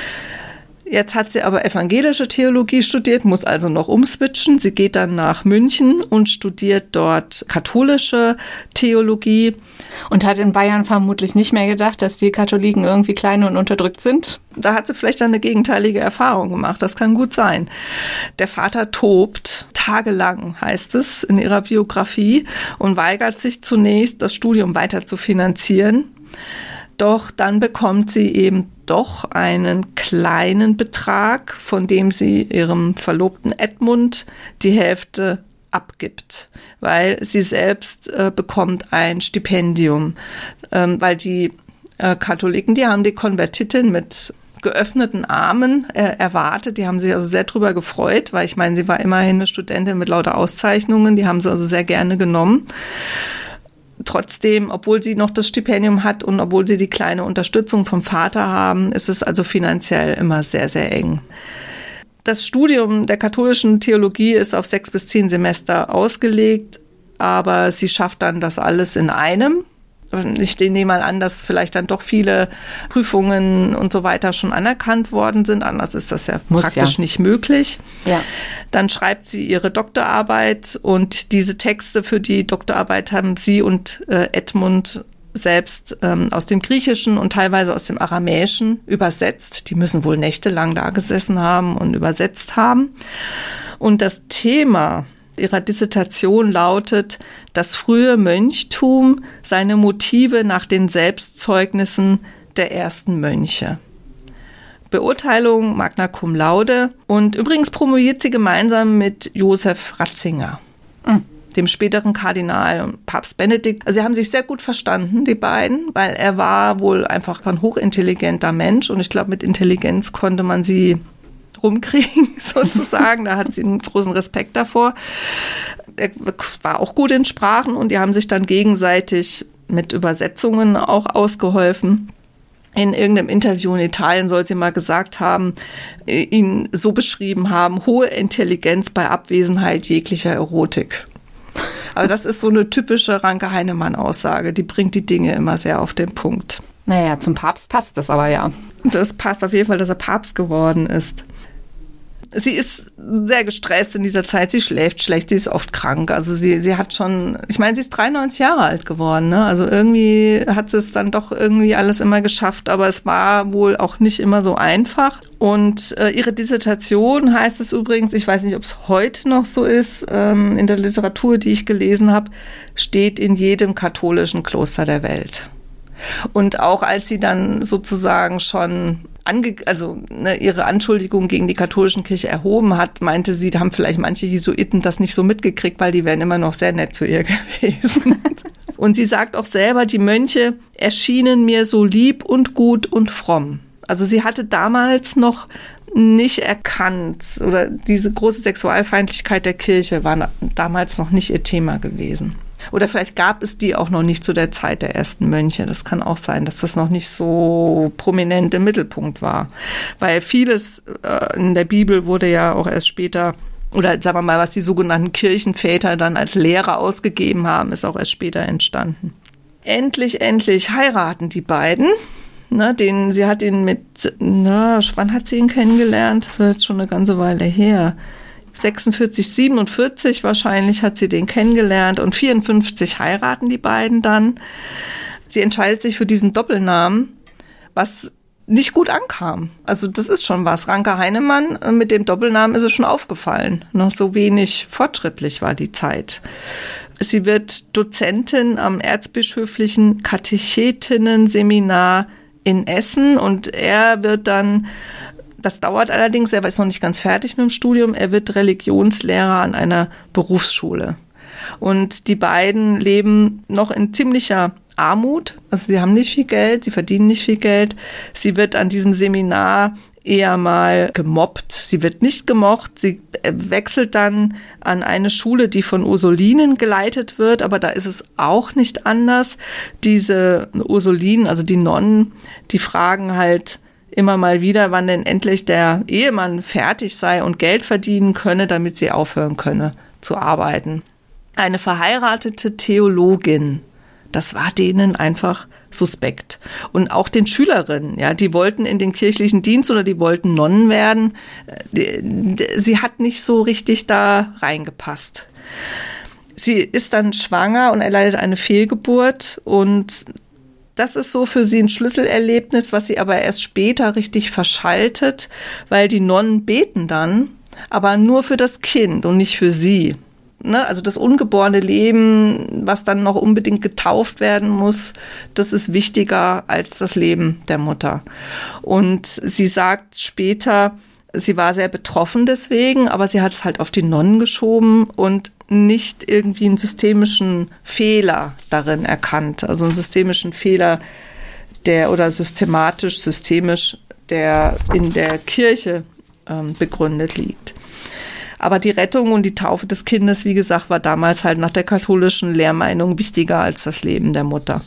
Jetzt hat sie aber evangelische Theologie studiert, muss also noch umswitchen. Sie geht dann nach München und studiert dort katholische Theologie. Und hat in Bayern vermutlich nicht mehr gedacht, dass die Katholiken irgendwie klein und unterdrückt sind? Da hat sie vielleicht eine gegenteilige Erfahrung gemacht. Das kann gut sein. Der Vater tobt tagelang, heißt es in ihrer Biografie, und weigert sich zunächst, das Studium weiter zu finanzieren. Doch dann bekommt sie eben doch einen kleinen Betrag, von dem sie ihrem Verlobten Edmund die Hälfte abgibt, weil sie selbst äh, bekommt ein Stipendium, ähm, weil die äh, Katholiken, die haben die Konvertitin mit geöffneten Armen äh, erwartet. Die haben sich also sehr drüber gefreut, weil ich meine, sie war immerhin eine Studentin mit lauter Auszeichnungen, die haben sie also sehr gerne genommen. Trotzdem, obwohl sie noch das Stipendium hat und obwohl sie die kleine Unterstützung vom Vater haben, ist es also finanziell immer sehr, sehr eng. Das Studium der katholischen Theologie ist auf sechs bis zehn Semester ausgelegt, aber sie schafft dann das alles in einem. Ich nehme mal an, dass vielleicht dann doch viele Prüfungen und so weiter schon anerkannt worden sind. Anders ist das ja Muss praktisch ja. nicht möglich. Ja. Dann schreibt sie ihre Doktorarbeit und diese Texte für die Doktorarbeit haben sie und äh, Edmund selbst ähm, aus dem Griechischen und teilweise aus dem Aramäischen übersetzt. Die müssen wohl nächtelang da gesessen haben und übersetzt haben. Und das Thema ihrer Dissertation lautet: Das frühe Mönchtum, seine Motive nach den Selbstzeugnissen der ersten Mönche. Beurteilung Magna Cum Laude. Und übrigens promoviert sie gemeinsam mit Josef Ratzinger, mhm. dem späteren Kardinal und Papst Benedikt. Also sie haben sich sehr gut verstanden, die beiden, weil er war wohl einfach ein hochintelligenter Mensch und ich glaube, mit Intelligenz konnte man sie rumkriegen, sozusagen. Da hat sie einen großen Respekt davor. Er war auch gut in Sprachen und die haben sich dann gegenseitig mit Übersetzungen auch ausgeholfen. In irgendeinem Interview in Italien soll sie mal gesagt haben, ihn so beschrieben haben, hohe Intelligenz bei Abwesenheit jeglicher Erotik. Aber das ist so eine typische Ranke-Heinemann-Aussage. Die bringt die Dinge immer sehr auf den Punkt. Naja, zum Papst passt das aber ja. Das passt auf jeden Fall, dass er Papst geworden ist. Sie ist sehr gestresst in dieser Zeit. Sie schläft schlecht, sie ist oft krank. Also sie, sie hat schon, ich meine, sie ist dreiundneunzig Jahre alt geworden. Ne? Also irgendwie hat sie es dann doch irgendwie alles immer geschafft. Aber es war wohl auch nicht immer so einfach. Und äh, ihre Dissertation heißt es übrigens, ich weiß nicht, ob es heute noch so ist, ähm, in der Literatur, die ich gelesen habe, steht in jedem katholischen Kloster der Welt. Und auch als sie dann sozusagen schon Ange- also ne, ihre Anschuldigung gegen die katholische Kirche erhoben hat, meinte sie, da haben vielleicht manche Jesuiten das nicht so mitgekriegt, weil die wären immer noch sehr nett zu ihr gewesen. Und sie sagt auch selber, die Mönche erschienen mir so lieb und gut und fromm. Also sie hatte damals noch nicht erkannt, oder diese große Sexualfeindlichkeit der Kirche war damals noch nicht ihr Thema gewesen. Oder vielleicht gab es die auch noch nicht zu der Zeit der ersten Mönche. Das kann auch sein, dass das noch nicht so prominent im Mittelpunkt war. Weil vieles äh, in der Bibel wurde ja auch erst später, oder sagen wir mal, was die sogenannten Kirchenväter dann als Lehre ausgegeben haben, ist auch erst später entstanden. Endlich, endlich heiraten die beiden. Ne, den, sie hat ihn mit, na, wann hat sie ihn kennengelernt? Das ist jetzt schon eine ganze Weile her. sechsundvierzig, siebenundvierzig wahrscheinlich hat sie den kennengelernt und vierundfünfzig heiraten die beiden dann. Sie entscheidet sich für diesen Doppelnamen, was nicht gut ankam. Also das ist schon was. Ranke Heinemann, mit dem Doppelnamen ist es schon aufgefallen. Noch so wenig fortschrittlich war die Zeit. Sie wird Dozentin am Erzbischöflichen Katechetinnen-Seminar in Essen und er wird dann, das dauert allerdings, er ist noch nicht ganz fertig mit dem Studium, er wird Religionslehrer an einer Berufsschule. Und die beiden leben noch in ziemlicher Armut, also sie haben nicht viel Geld, sie verdienen nicht viel Geld. Sie wird an diesem Seminar eher mal gemobbt. Sie wird nicht gemocht. Sie wechselt dann an eine Schule, die von Ursulinen geleitet wird, aber da ist es auch nicht anders. Diese Ursulinen, also die Nonnen, die fragen halt immer mal wieder, wann denn endlich der Ehemann fertig sei und Geld verdienen könne, damit sie aufhören könne zu arbeiten. Eine verheiratete Theologin, das war denen einfach suspekt. Und auch den Schülerinnen, ja, die wollten in den kirchlichen Dienst oder die wollten Nonnen werden. Sie hat nicht so richtig da reingepasst. Sie ist dann schwanger und erleidet eine Fehlgeburt und das ist so für sie ein Schlüsselerlebnis, was sie aber erst später richtig verschaltet, weil die Nonnen beten dann, aber nur für das Kind und nicht für sie. Ne, also das ungeborene Leben, was dann noch unbedingt getauft werden muss, das ist wichtiger als das Leben der Mutter. Und sie sagt später, sie war sehr betroffen deswegen, aber sie hat es halt auf die Nonnen geschoben und nicht irgendwie einen systemischen Fehler darin erkannt. Also einen systemischen Fehler, der oder systematisch, systemisch, der in der Kirche ähm, begründet liegt. Aber die Rettung und die Taufe des Kindes, wie gesagt, war damals halt nach der katholischen Lehrmeinung wichtiger als das Leben der Mutter.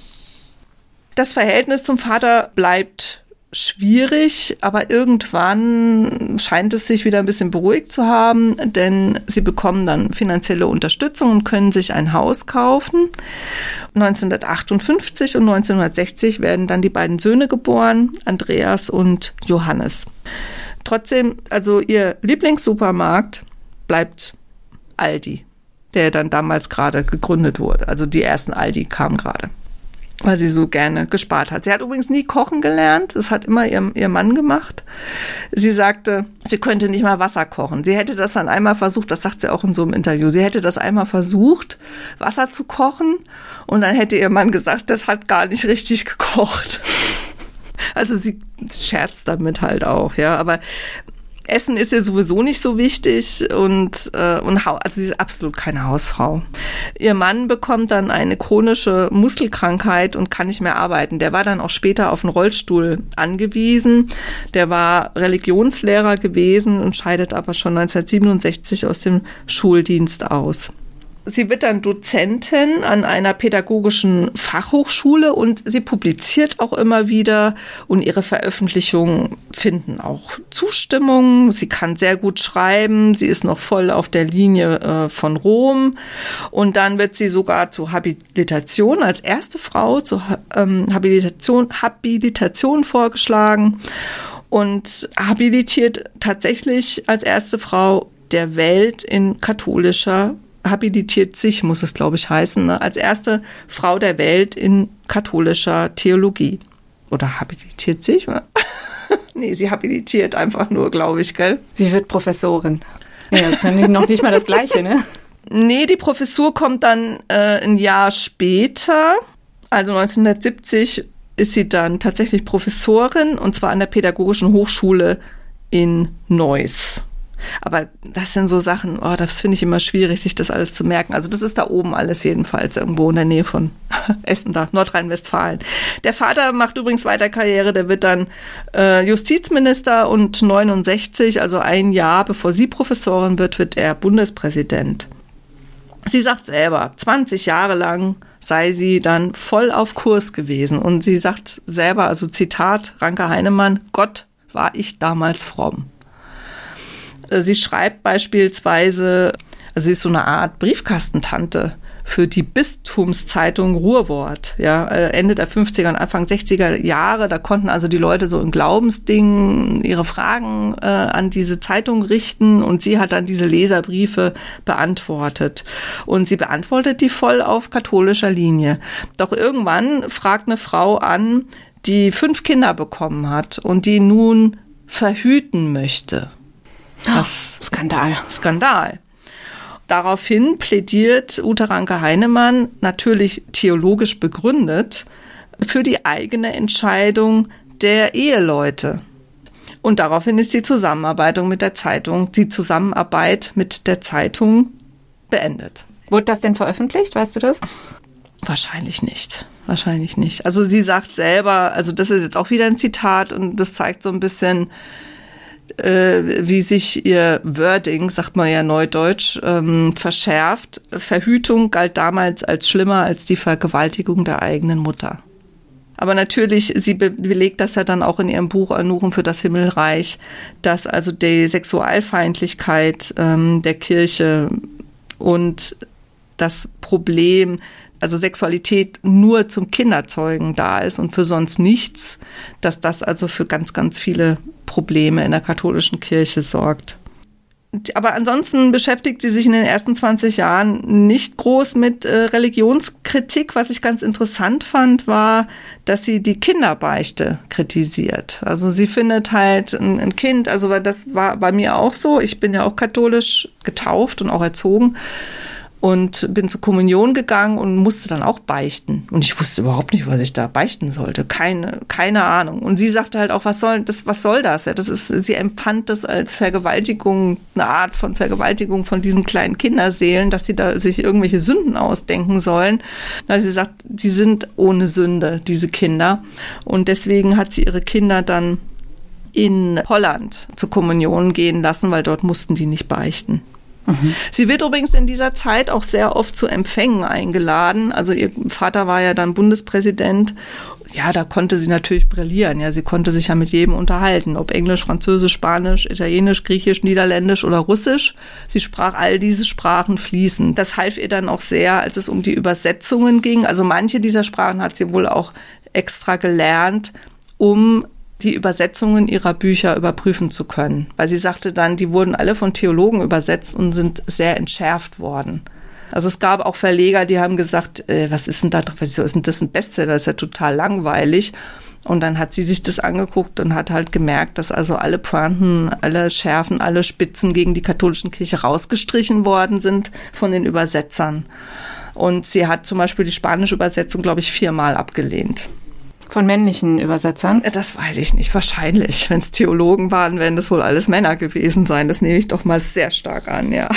Das Verhältnis zum Vater bleibt schwierig, aber irgendwann scheint es sich wieder ein bisschen beruhigt zu haben, denn sie bekommen dann finanzielle Unterstützung und können sich ein Haus kaufen. neunzehnhundertachtundfünfzig und neunzehnhundertsechzig werden dann die beiden Söhne geboren, Andreas und Johannes. Trotzdem, also ihr Lieblingssupermarkt bleibt Aldi, der dann damals gerade gegründet wurde. Also die ersten Aldi kamen gerade, weil sie so gerne gespart hat. Sie hat übrigens nie kochen gelernt, das hat immer ihr, ihr Mann gemacht. Sie sagte, sie könnte nicht mal Wasser kochen. Sie hätte das dann einmal versucht, das sagt sie auch in so einem Interview, sie hätte das einmal versucht, Wasser zu kochen und dann hätte ihr Mann gesagt, das hat gar nicht richtig gekocht. Also sie scherzt damit halt auch, ja, aber Essen ist ihr sowieso nicht so wichtig und, äh, und also sie ist absolut keine Hausfrau. Ihr Mann bekommt dann eine chronische Muskelkrankheit und kann nicht mehr arbeiten. Der war dann auch später auf einen Rollstuhl angewiesen. Der war Religionslehrer gewesen und scheidet aber schon neunzehnhundertsiebenundsechzig aus dem Schuldienst aus. Sie wird dann Dozentin an einer pädagogischen Fachhochschule und sie publiziert auch immer wieder und ihre Veröffentlichungen finden auch Zustimmung. Sie kann sehr gut schreiben, sie ist noch voll auf der Linie äh, von Rom und dann wird sie sogar zur Habilitation als erste Frau zur ähm, Habilitation, Habilitation vorgeschlagen. und habilitiert tatsächlich als erste Frau der Welt in katholischer, habilitiert sich, muss es glaube ich heißen, ne, als erste Frau der Welt in katholischer Theologie. Oder habilitiert sich? Oder? Nee, sie habilitiert einfach nur, glaube ich, gell? Sie wird Professorin. Ja, das ist nämlich noch nicht mal das Gleiche, ne? Nee, die Professur kommt dann äh, ein Jahr später, also neunzehnhundertsiebzig ist sie dann tatsächlich Professorin, und zwar an der Pädagogischen Hochschule in Neuss. Aber das sind so Sachen, oh, das finde ich immer schwierig, sich das alles zu merken. Also das ist da oben alles jedenfalls, irgendwo in der Nähe von Essen da, Nordrhein-Westfalen. Der Vater macht übrigens weiter Karriere, der wird dann äh, Justizminister, und neunundsechzig, also ein Jahr bevor sie Professorin wird, wird er Bundespräsident. Sie sagt selber, zwanzig Jahre lang sei sie dann voll auf Kurs gewesen. Und sie sagt selber, also Zitat Ranke Heinemann, Gott, war ich damals fromm. Sie schreibt beispielsweise, also sie ist so eine Art Briefkastentante für die Bistumszeitung Ruhrwort, ja, Ende der fünfziger und Anfang sechziger Jahre. Da konnten also die Leute so in Glaubensdingen ihre Fragen äh, an diese Zeitung richten, und sie hat dann diese Leserbriefe beantwortet. Und sie beantwortet die voll auf katholischer Linie. Doch irgendwann fragt eine Frau an, die fünf Kinder bekommen hat und die nun verhüten möchte. Das Skandal. Skandal. Daraufhin plädiert Ute Ranke-Heinemann, natürlich theologisch begründet, für die eigene Entscheidung der Eheleute. Und daraufhin ist die Zusammenarbeit mit der Zeitung, die Zusammenarbeit mit der Zeitung beendet. Wurde das denn veröffentlicht? Weißt du das? Wahrscheinlich nicht. Wahrscheinlich nicht. Also sie sagt selber, also das ist jetzt auch wieder ein Zitat, und das zeigt so ein bisschen, wie sich ihr Wording, sagt man ja neudeutsch, ähm, verschärft. Verhütung galt damals als schlimmer als die Vergewaltigung der eigenen Mutter. Aber natürlich, sie be- belegt das ja dann auch in ihrem Buch Ernuchen für das Himmelreich, dass also die Sexualfeindlichkeit ähm, der Kirche und das Problem, also Sexualität nur zum Kinderzeugen da ist und für sonst nichts, dass das also für ganz, ganz viele Probleme in der katholischen Kirche sorgt. Aber ansonsten beschäftigt sie sich in den ersten zwanzig Jahren nicht groß mit äh, Religionskritik. Was ich ganz interessant fand, war, dass sie die Kinderbeichte kritisiert. Also sie findet halt ein, ein Kind, also das war bei mir auch so. Ich bin ja auch katholisch getauft und auch erzogen. Und bin zur Kommunion gegangen und musste dann auch beichten. Und ich wusste überhaupt nicht, was ich da beichten sollte. Keine, keine Ahnung. Und sie sagte halt auch, was soll das, was soll das? Ja, das ist, sie empfand das als Vergewaltigung, eine Art von Vergewaltigung von diesen kleinen Kinderseelen, dass sie da sich irgendwelche Sünden ausdenken sollen. Also sie sagt, die sind ohne Sünde, diese Kinder. Und deswegen hat sie ihre Kinder dann in Holland zur Kommunion gehen lassen, weil dort mussten die nicht beichten. Mhm. Sie wird übrigens in dieser Zeit auch sehr oft zu Empfängen eingeladen. Also ihr Vater war ja dann Bundespräsident. Ja, da konnte sie natürlich brillieren. Ja, sie konnte sich ja mit jedem unterhalten, ob Englisch, Französisch, Spanisch, Italienisch, Griechisch, Niederländisch oder Russisch. Sie sprach all diese Sprachen fließend. Das half ihr dann auch sehr, als es um die Übersetzungen ging. Also manche dieser Sprachen hat sie wohl auch extra gelernt, um die Übersetzungen ihrer Bücher überprüfen zu können. Weil sie sagte dann, die wurden alle von Theologen übersetzt und sind sehr entschärft worden. Also es gab auch Verleger, die haben gesagt, äh, was ist denn da, wieso ist denn das ein Bestseller? Das ist ja total langweilig. Und dann hat sie sich das angeguckt und hat halt gemerkt, dass also alle Pointen, alle Schärfen, alle Spitzen gegen die katholische Kirche rausgestrichen worden sind von den Übersetzern. Und sie hat zum Beispiel die spanische Übersetzung, glaube ich, viermal abgelehnt. Von männlichen Übersetzern? Das weiß ich nicht, wahrscheinlich. Wenn es Theologen waren, werden das wohl alles Männer gewesen sein. Das nehme ich doch mal sehr stark an, ja.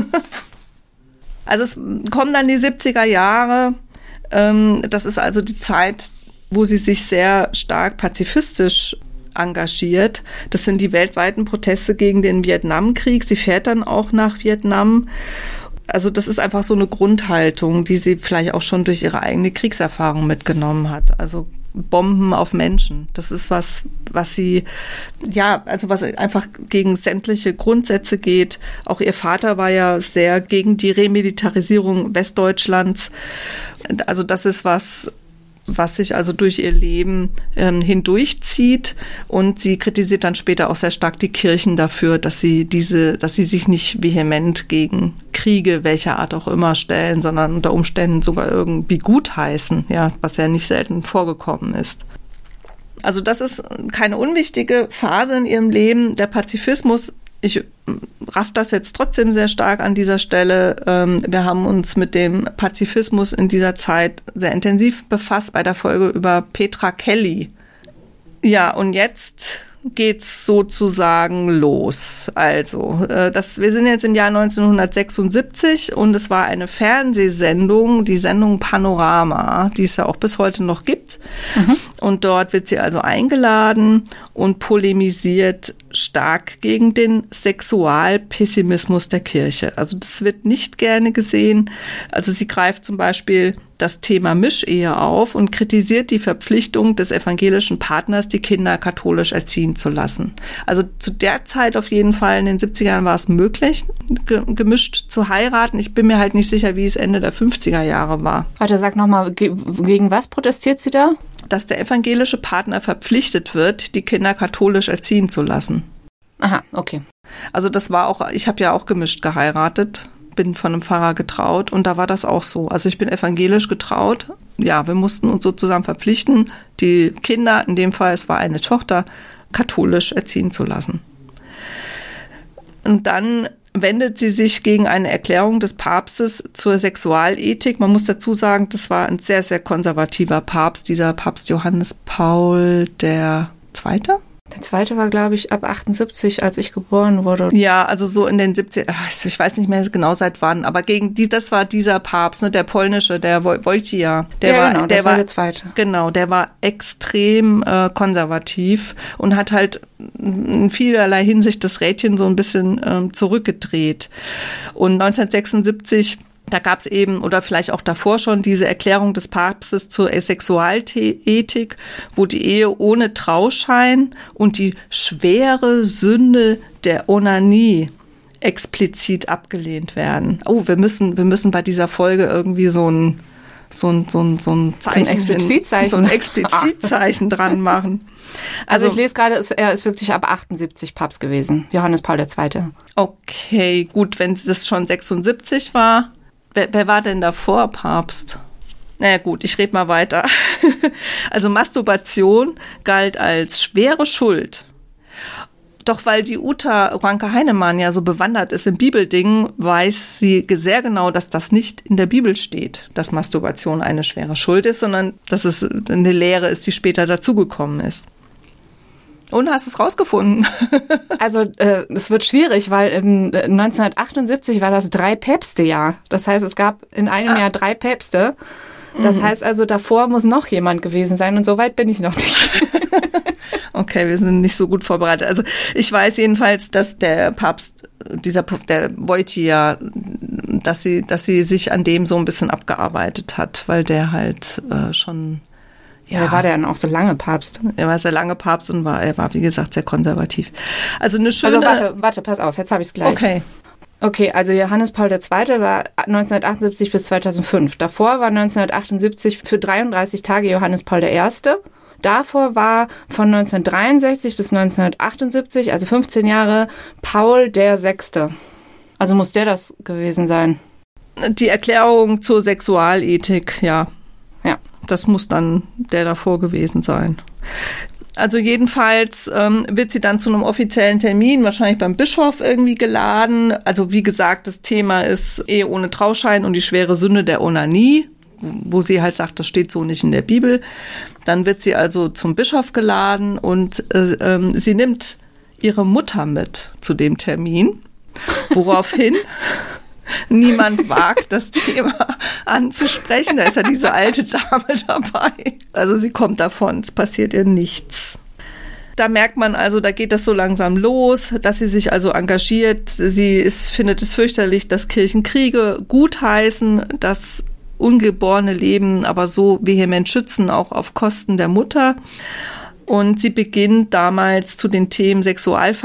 Also es kommen dann die siebziger Jahre. Das ist also die Zeit, wo sie sich sehr stark pazifistisch engagiert. Das sind die weltweiten Proteste gegen den Vietnamkrieg. Sie fährt dann auch nach Vietnam. Also das ist einfach so eine Grundhaltung, die sie vielleicht auch schon durch ihre eigene Kriegserfahrung mitgenommen hat. Also Bomben auf Menschen. Das ist was, was sie, ja, also was einfach gegen sämtliche Grundsätze geht. Auch ihr Vater war ja sehr gegen die Remilitarisierung Westdeutschlands. Also das ist was, was sich also durch ihr Leben ähm, hindurchzieht. Und sie kritisiert dann später auch sehr stark die Kirchen dafür, dass sie diese, dass sie sich nicht vehement gegen Kriege welcher Art auch immer stellen, sondern unter Umständen sogar irgendwie gutheißen, ja, was ja nicht selten vorgekommen ist. Also das ist keine unwichtige Phase in ihrem Leben. Der Pazifismus, ich raff das jetzt trotzdem sehr stark an dieser Stelle. Wir haben uns mit dem Pazifismus in dieser Zeit sehr intensiv befasst bei der Folge über Petra Kelly. Ja, und jetzt geht's sozusagen los. Also, das, wir sind jetzt im Jahr neunzehnhundertsechsundsiebzig und es war eine Fernsehsendung, die Sendung Panorama, die es ja auch bis heute noch gibt. Mhm. Und dort wird sie also eingeladen und polemisiert stark gegen den Sexualpessimismus der Kirche. Also das wird nicht gerne gesehen. Also sie greift zum Beispiel das Thema Mischehe auf und kritisiert die Verpflichtung des evangelischen Partners, die Kinder katholisch erziehen zu lassen. Also zu der Zeit auf jeden Fall, in den siebzigern war es möglich, ge- gemischt zu heiraten. Ich bin mir halt nicht sicher, wie es Ende der fünfziger Jahre war. Warte, sag nochmal, ge- gegen was protestiert sie da? Dass der evangelische Partner verpflichtet wird, die Kinder katholisch erziehen zu lassen. Aha, okay. Also das war auch, ich habe ja auch gemischt geheiratet, bin von einem Pfarrer getraut und da war das auch so. Also ich bin evangelisch getraut. Ja, wir mussten uns sozusagen verpflichten, die Kinder, in dem Fall, es war eine Tochter, katholisch erziehen zu lassen. Und dann wendet sie sich gegen eine Erklärung des Papstes zur Sexualethik. Man muss dazu sagen, das war ein sehr, sehr konservativer Papst, dieser Papst Johannes Paul der Zweite. Der zweite war, glaube ich, ab achtundsiebzig, als ich geboren wurde. Ja, also so in den siebzigern, ich weiß nicht mehr genau seit wann, aber gegen die, das war dieser Papst, ne, der polnische, der Wojtyła. Der ja, war, genau, der das war, war der zweite. Genau, der war extrem äh, konservativ und hat halt in vielerlei Hinsicht das Rädchen so ein bisschen ähm, zurückgedreht. Und neunzehnhundertsechsundsiebzig da gab es eben, oder vielleicht auch davor schon, diese Erklärung des Papstes zur Sexualethik, wo die Ehe ohne Trauschein und die schwere Sünde der Onanie explizit abgelehnt werden. Oh, wir müssen, wir müssen bei dieser Folge irgendwie so ein, so ein, so ein, so ein Zeichen, so ein Explizitzeichen, so ein Explizitzeichen dran machen. Also, also ich lese gerade, er ist wirklich ab achtundsiebzig Papst gewesen, Johannes Paul der Zweite. Okay, gut, wenn das schon sechsundsiebzig war. Wer, wer war denn davor Papst? Naja gut, ich rede mal weiter. Also Masturbation galt als schwere Schuld. Doch weil die Uta Ranke-Heinemann ja so bewandert ist in Bibeldingen, weiß sie sehr genau, dass das nicht in der Bibel steht, dass Masturbation eine schwere Schuld ist, sondern dass es eine Lehre ist, die später dazugekommen ist. Und hast du es rausgefunden? Also äh, es wird schwierig, weil ähm, neunzehnhundertachtundsiebzig war das Drei-Päpste-Jahr. Das heißt, es gab in einem ah. Jahr drei Päpste. Das mhm. heißt also, davor muss noch jemand gewesen sein und so weit bin ich noch nicht. Okay, wir sind nicht so gut vorbereitet. Also ich weiß jedenfalls, dass der Papst, dieser der Wojtyła, dass sie, dass sie sich an dem so ein bisschen abgearbeitet hat, weil der halt äh, schon Ja, ja, war der dann auch so lange Papst? Er war sehr lange Papst und war, er war, wie gesagt, sehr konservativ. Also eine schöne... Also warte, warte, pass auf, jetzt habe ich es gleich. Okay. Okay, also Johannes Paul der Zweite war neunzehnhundertachtundsiebzig bis zweitausendfünf. Davor war neunzehnhundertachtundsiebzig für dreiunddreißig Tage Johannes Paul der Erste. Davor war von neunzehnhundertdreiundsechzig bis neunzehnhundertachtundsiebzig, also fünfzehn Jahre, Paul der Sechste. Also muss der das gewesen sein. Die Erklärung zur Sexualethik, ja. Ja. Das muss dann der davor gewesen sein. Also jedenfalls ähm, wird sie dann zu einem offiziellen Termin, wahrscheinlich beim Bischof irgendwie geladen. Also wie gesagt, das Thema ist Ehe ohne Trauschein und die schwere Sünde der Onanie, wo sie halt sagt, das steht so nicht in der Bibel. Dann wird sie also zum Bischof geladen und äh, ähm, sie nimmt ihre Mutter mit zu dem Termin, woraufhin niemand wagt, das Thema anzusprechen. Da ist ja diese alte Dame dabei. Also sie kommt davon, es passiert ihr nichts. Da merkt man also, da geht das so langsam los, dass sie sich also engagiert. Sie ist, findet es fürchterlich, dass Kirchenkriege gutheißen, dass ungeborene Leben aber so vehement schützen, auch auf Kosten der Mutter. Und sie beginnt damals zu den Themen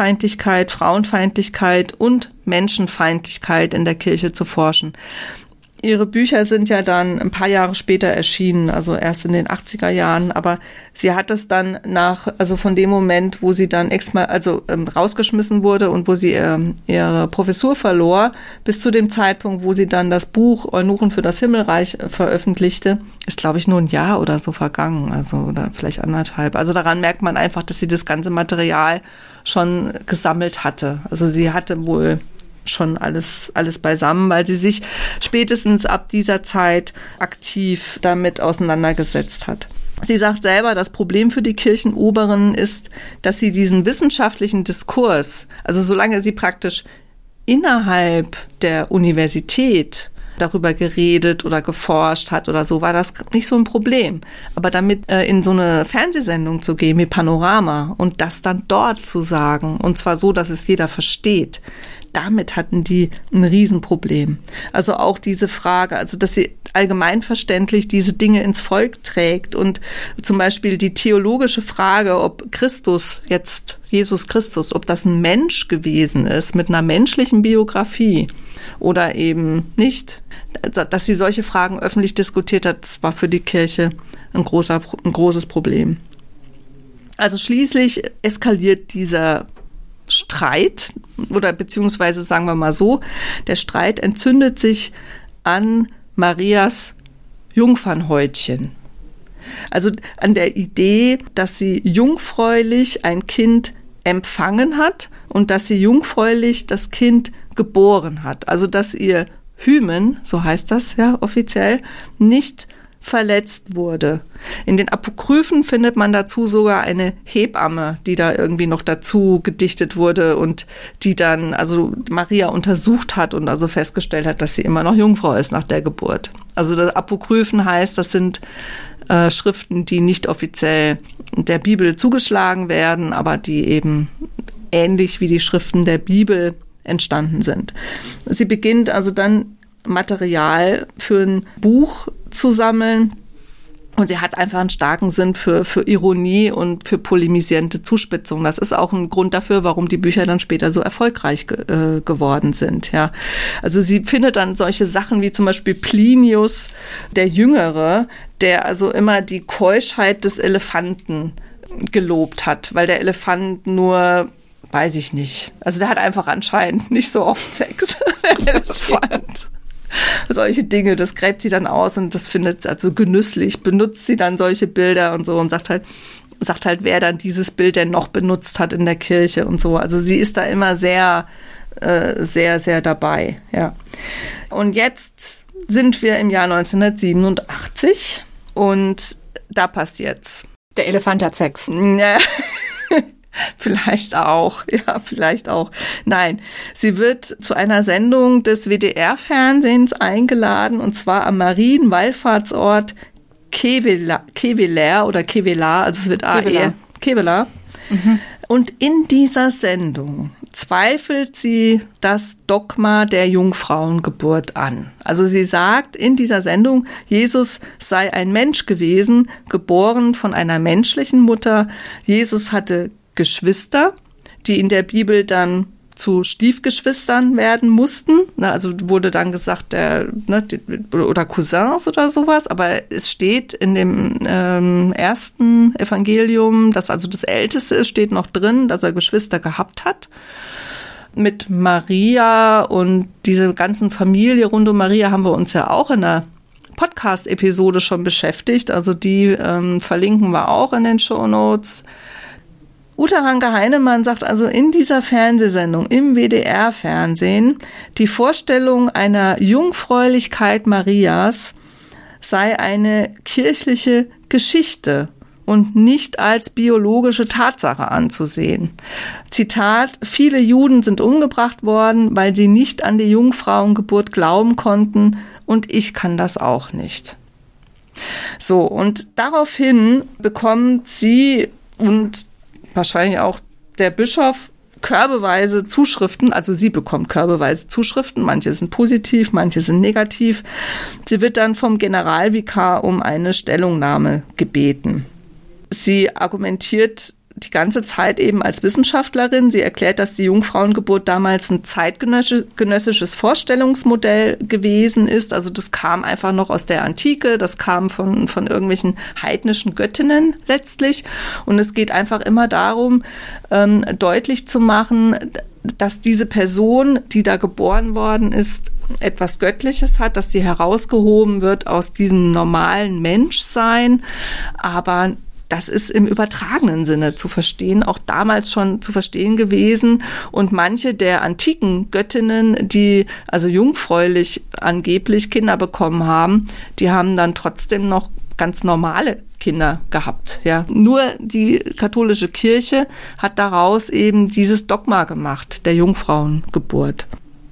Sexualfeindlichkeit, Frauenfeindlichkeit und Menschenfeindlichkeit in der Kirche zu forschen. Ihre Bücher sind ja dann ein paar Jahre später erschienen, also erst in den achtziger Jahren, aber sie hat es dann nach, also von dem Moment, wo sie dann exmal, also ähm, rausgeschmissen wurde und wo sie ähm, ihre Professur verlor, bis zu dem Zeitpunkt, wo sie dann das Buch Eunuchen für das Himmelreich äh, veröffentlichte, ist, glaube ich, nur ein Jahr oder so vergangen, also oder vielleicht anderthalb. Also daran merkt man einfach, dass sie das ganze Material schon gesammelt hatte. Also sie hatte wohl schon alles, alles beisammen, weil sie sich spätestens ab dieser Zeit aktiv damit auseinandergesetzt hat. Sie sagt selber, das Problem für die Kirchenoberen ist, dass sie diesen wissenschaftlichen Diskurs, also solange sie praktisch innerhalb der Universität darüber geredet oder geforscht hat oder so, war das nicht so ein Problem. Aber damit äh, in so eine Fernsehsendung zu gehen wie Panorama und das dann dort zu sagen, und zwar so, dass es jeder versteht, damit hatten die ein Riesenproblem. Also auch diese Frage, also dass sie allgemeinverständlich diese Dinge ins Volk trägt und zum Beispiel die theologische Frage, ob Christus jetzt, Jesus Christus, ob das ein Mensch gewesen ist mit einer menschlichen Biografie oder eben nicht, dass sie solche Fragen öffentlich diskutiert hat, das war für die Kirche ein, großer, ein großes Problem. Also schließlich eskaliert dieser Streit oder beziehungsweise sagen wir mal so, der Streit entzündet sich an Marias Jungfernhäutchen. Also an der Idee, dass sie jungfräulich ein Kind empfangen hat und dass sie jungfräulich das Kind geboren hat. Also dass ihr Hymen, so heißt das ja offiziell, nicht verletzt wurde. In den Apokryphen findet man dazu sogar eine Hebamme, die da irgendwie noch dazu gedichtet wurde und die dann also Maria untersucht hat und also festgestellt hat, dass sie immer noch Jungfrau ist nach der Geburt. Also das Apokryphen heißt, das sind äh, Schriften, die nicht offiziell der Bibel zugeschlagen werden, aber die eben ähnlich wie die Schriften der Bibel entstanden sind. Sie beginnt also dann Material für ein Buch zu sammeln und sie hat einfach einen starken Sinn für, für Ironie und für polemisierende Zuspitzung. Das ist auch ein Grund dafür, warum die Bücher dann später so erfolgreich ge- äh, geworden sind. Ja. Also sie findet dann solche Sachen wie zum Beispiel Plinius, der Jüngere, der also immer die Keuschheit des Elefanten gelobt hat, weil der Elefant nur, weiß ich nicht, also der hat einfach anscheinend nicht so oft Sex. Der Elefant. Solche Dinge, das gräbt sie dann aus und das findet also genüsslich, benutzt sie dann solche Bilder und so und sagt halt, sagt halt, wer dann dieses Bild denn noch benutzt hat in der Kirche und so. Also sie ist da immer sehr, äh, sehr, sehr dabei, ja. Und jetzt sind wir im Jahr neunzehnhundertsiebenundachtzig und da passiert's. Der Elefant hat Sex. Ja. Vielleicht auch, ja, vielleicht auch. Nein, sie wird zu einer Sendung des W D R-Fernsehens eingeladen, und zwar am Marienwallfahrtsort Kevelaer Kevelaer oder Kevelaer, also es wird A E Kevelaer. Mhm. Und in dieser Sendung zweifelt sie das Dogma der Jungfrauengeburt an. Also sie sagt in dieser Sendung, Jesus sei ein Mensch gewesen, geboren von einer menschlichen Mutter. Jesus hatte Geschwister, die in der Bibel dann zu Stiefgeschwistern werden mussten. Na, also wurde dann gesagt, der, ne, die, oder Cousins oder sowas. Aber es steht in dem ähm, ersten Evangelium, das also das Älteste ist, steht noch drin, dass er Geschwister gehabt hat. Mit Maria und diese ganzen Familie rund um Maria haben wir uns ja auch in der Podcast-Episode schon beschäftigt. Also die ähm, verlinken wir auch in den Shownotes. Uta Ranke-Heinemann sagt also in dieser Fernsehsendung, im W D R-Fernsehen, die Vorstellung einer Jungfräulichkeit Marias sei eine kirchliche Geschichte und nicht als biologische Tatsache anzusehen. Zitat, viele Juden sind umgebracht worden, weil sie nicht an die Jungfrauengeburt glauben konnten, und ich kann das auch nicht. So, und daraufhin bekommt sie und wahrscheinlich auch der Bischof körbeweise Zuschriften, also sie bekommt körbeweise Zuschriften, manche sind positiv, manche sind negativ. Sie wird dann vom Generalvikar um eine Stellungnahme gebeten. Sie argumentiert die ganze Zeit eben als Wissenschaftlerin. Sie erklärt, dass die Jungfrauengeburt damals ein zeitgenössisches Vorstellungsmodell gewesen ist. Also das kam einfach noch aus der Antike, das kam von, von irgendwelchen heidnischen Göttinnen letztlich. Und es geht einfach immer darum, ähm, deutlich zu machen, dass diese Person, die da geboren worden ist, etwas Göttliches hat, dass sie herausgehoben wird aus diesem normalen Menschsein, aber das ist im übertragenen Sinne zu verstehen, auch damals schon zu verstehen gewesen. Und manche der antiken Göttinnen, die also jungfräulich angeblich Kinder bekommen haben, die haben dann trotzdem noch ganz normale Kinder gehabt. Ja. Nur die katholische Kirche hat daraus eben dieses Dogma gemacht, der Jungfrauengeburt.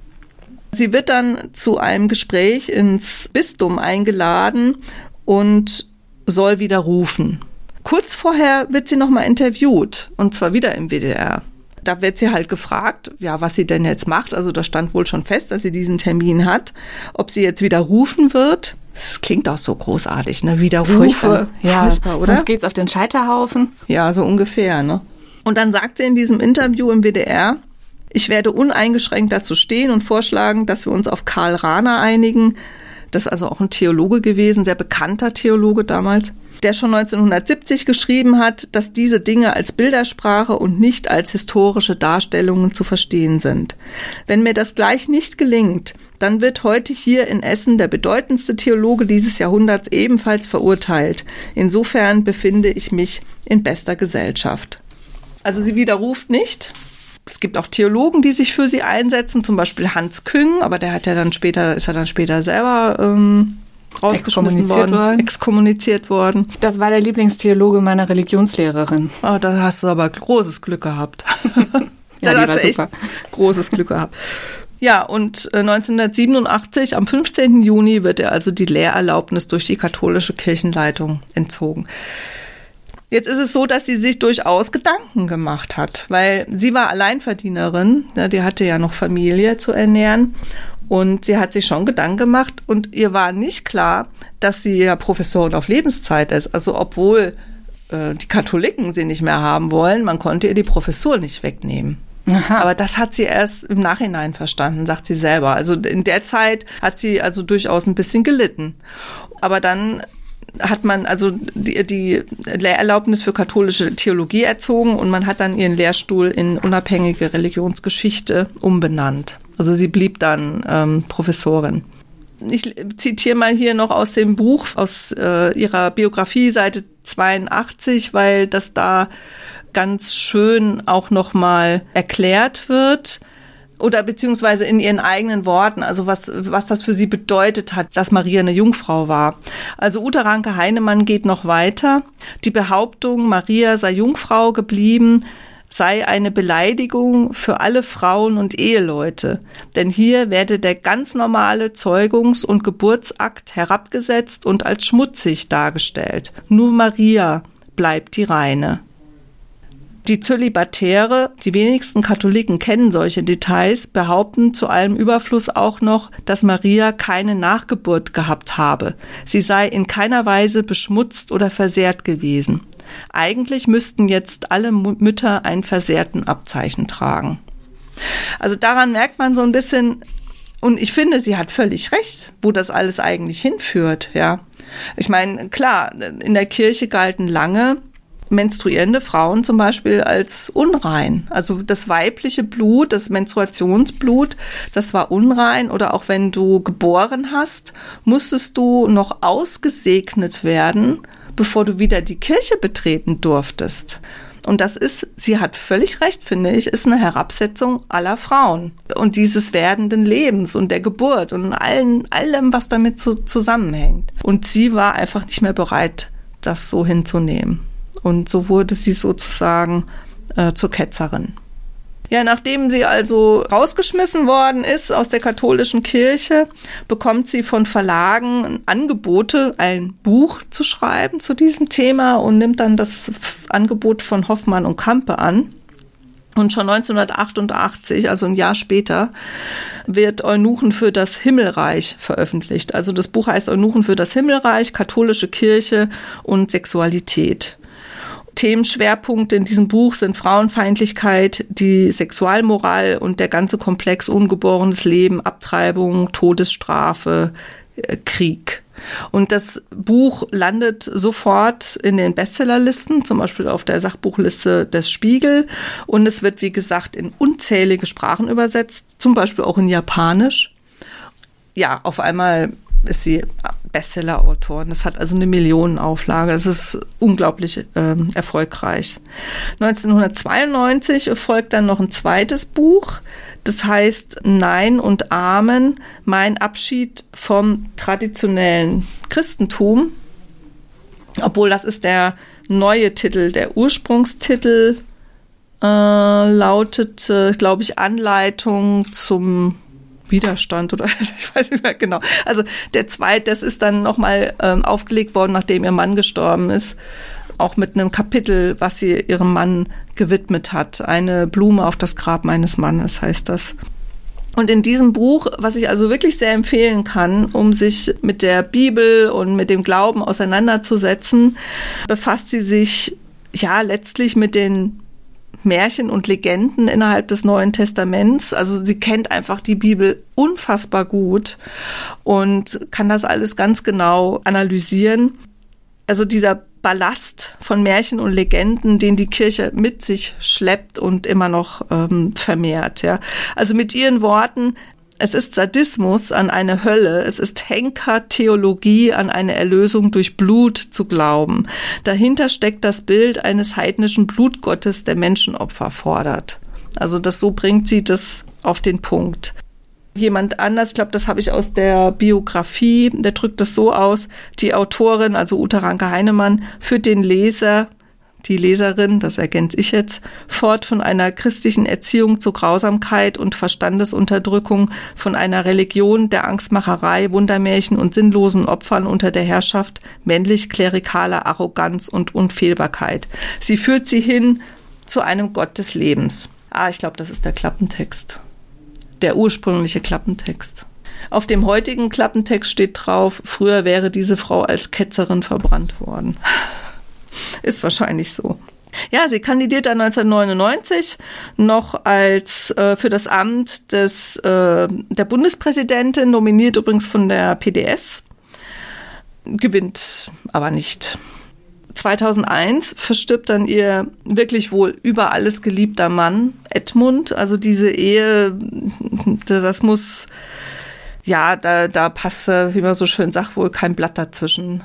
Sie wird dann zu einem Gespräch ins Bistum eingeladen und soll widerrufen. Kurz vorher wird sie nochmal interviewt, und zwar wieder im W D R. Da wird sie halt gefragt, ja, was sie denn jetzt macht. Also da stand wohl schon fest, dass sie diesen Termin hat. Ob sie jetzt widerrufen wird. Das klingt auch so großartig, ne? Widerrufe. Furchtbar. Ja, furchtbar, oder? Sonst geht's auf den Scheiterhaufen. Ja, so ungefähr, ne? Und dann sagt sie in diesem Interview im W D R, ich werde uneingeschränkt dazu stehen und vorschlagen, dass wir uns auf Karl Rahner einigen. Das ist also auch ein Theologe gewesen, sehr bekannter Theologe damals, der schon neunzehnhundertsiebzig geschrieben hat, dass diese Dinge als Bildersprache und nicht als historische Darstellungen zu verstehen sind. Wenn mir das gleich nicht gelingt, dann wird heute hier in Essen der bedeutendste Theologe dieses Jahrhunderts ebenfalls verurteilt. Insofern befinde ich mich in bester Gesellschaft. Also sie widerruft nicht. Es gibt auch Theologen, die sich für sie einsetzen, zum Beispiel Hans Küng, aber der hat ja dann später, ist ja dann später selber ähm, rausgeschmissen worden, worden, exkommuniziert worden. Das war der Lieblingstheologe meiner Religionslehrerin. Oh, da hast du aber großes Glück gehabt. Ja, da die hast war du echt super. Großes Glück gehabt. Ja, und neunzehnhundertsiebenundachtzig, am fünfzehnten Juni, wird er also die Lehrerlaubnis durch die katholische Kirchenleitung entzogen. Jetzt ist es so, dass sie sich durchaus Gedanken gemacht hat, weil sie war Alleinverdienerin, die hatte ja noch Familie zu ernähren. Und sie hat sich schon Gedanken gemacht und ihr war nicht klar, dass sie ja Professorin auf Lebenszeit ist. Also obwohl äh, die Katholiken sie nicht mehr haben wollen, man konnte ihr die Professur nicht wegnehmen. Aha. Aber das hat sie erst im Nachhinein verstanden, sagt sie selber. Also in der Zeit hat sie also durchaus ein bisschen gelitten. Aber dann hat man also die, die Lehrerlaubnis für katholische Theologie erzogen und man hat dann ihren Lehrstuhl in unabhängige Religionsgeschichte umbenannt. Also sie blieb dann ähm, Professorin. Ich zitiere mal hier noch aus dem Buch, aus äh, ihrer Biografie, Seite zweiundachtzig, weil das da ganz schön auch nochmal erklärt wird. Oder beziehungsweise in ihren eigenen Worten, also was, was das für sie bedeutet hat, dass Maria eine Jungfrau war. Also Ute Ranke-Heinemann geht noch weiter. Die Behauptung, Maria sei Jungfrau geblieben, sei eine Beleidigung für alle Frauen und Eheleute. Denn hier werde der ganz normale Zeugungs- und Geburtsakt herabgesetzt und als schmutzig dargestellt. Nur Maria bleibt die Reine. Die Zölibatäre, die wenigsten Katholiken kennen solche Details, behaupten zu allem Überfluss auch noch, dass Maria keine Nachgeburt gehabt habe. Sie sei in keiner Weise beschmutzt oder versehrt gewesen. Eigentlich müssten jetzt alle Mütter ein versehrten Abzeichen tragen. Also daran merkt man so ein bisschen, und ich finde, sie hat völlig recht, wo das alles eigentlich hinführt. Ja, ich meine, klar, in der Kirche galten lange menstruierende Frauen zum Beispiel als unrein. Also das weibliche Blut, das Menstruationsblut, das war unrein. Oder auch wenn du geboren hast, musstest du noch ausgesegnet werden, bevor du wieder die Kirche betreten durftest. Und das ist, sie hat völlig recht, finde ich, ist eine Herabsetzung aller Frauen und dieses werdenden Lebens und der Geburt und allen, allem, was damit zu, zusammenhängt. Und sie war einfach nicht mehr bereit, das so hinzunehmen. Und so wurde sie sozusagen äh, zur Ketzerin. Ja, nachdem sie also rausgeschmissen worden ist aus der katholischen Kirche, bekommt sie von Verlagen Angebote, ein Buch zu schreiben zu diesem Thema und nimmt dann das Angebot von Hoffmann und Campe an. Und schon neunzehnhundertachtundachtzig, also ein Jahr später, wird Eunuchen für das Himmelreich veröffentlicht. Also das Buch heißt Eunuchen für das Himmelreich, katholische Kirche und Sexualität. Themenschwerpunkte in diesem Buch sind Frauenfeindlichkeit, die Sexualmoral und der ganze Komplex ungeborenes Leben, Abtreibung, Todesstrafe, Krieg. Und das Buch landet sofort in den Bestsellerlisten, zum Beispiel auf der Sachbuchliste des Spiegel. Und es wird, wie gesagt, in unzählige Sprachen übersetzt, zum Beispiel auch in Japanisch. Ja, auf einmal ist sie Bestseller-Autorin. Das hat also eine Millionenauflage. Das ist unglaublich äh, erfolgreich. neunzehnhundertzweiundneunzig folgt dann noch ein zweites Buch. Das heißt Nein und Amen, mein Abschied vom traditionellen Christentum. Obwohl das ist der neue Titel. Der Ursprungstitel äh, lautet, äh, glaube ich, Anleitung zum Widerstand oder ich weiß nicht mehr genau. Also der zweite, das ist dann nochmal ähm, aufgelegt worden, nachdem ihr Mann gestorben ist. Auch mit einem Kapitel, was sie ihrem Mann gewidmet hat. Eine Blume auf das Grab meines Mannes heißt das. Und in diesem Buch, was ich also wirklich sehr empfehlen kann, um sich mit der Bibel und mit dem Glauben auseinanderzusetzen, befasst sie sich ja letztlich mit den Märchen und Legenden innerhalb des Neuen Testaments. Also sie kennt einfach die Bibel unfassbar gut und kann das alles ganz genau analysieren. Also dieser Ballast von Märchen und Legenden, den die Kirche mit sich schleppt und immer noch ähm, vermehrt. Ja. Also mit ihren Worten, es ist Sadismus an eine Hölle, es ist Henker-Theologie an eine Erlösung durch Blut zu glauben. Dahinter steckt das Bild eines heidnischen Blutgottes, der Menschenopfer fordert. Also das so bringt sie das auf den Punkt. Jemand anders, ich glaube, das habe ich aus der Biografie, der drückt das so aus, die Autorin, also Uta Ranke-Heinemann, führt den Leser, die Leserin, das ergänze ich jetzt, fort von einer christlichen Erziehung zur Grausamkeit und Verstandesunterdrückung, von einer Religion der Angstmacherei, Wundermärchen und sinnlosen Opfern unter der Herrschaft männlich-klerikaler Arroganz und Unfehlbarkeit. Sie führt sie hin zu einem Gott des Lebens. Ah, ich glaube, das ist der Klappentext. Der ursprüngliche Klappentext. Auf dem heutigen Klappentext steht drauf, früher wäre diese Frau als Ketzerin verbrannt worden. Ist wahrscheinlich so. Ja, sie kandidiert dann neunzehnhundertneunundneunzig noch als äh, für das Amt des, äh, der Bundespräsidentin, nominiert übrigens von der P D S, gewinnt aber nicht. zweitausendeins verstirbt dann ihr wirklich wohl über alles geliebter Mann, Edmund. Also diese Ehe, das muss, ja, da, da passt, wie man so schön sagt, wohl kein Blatt dazwischen.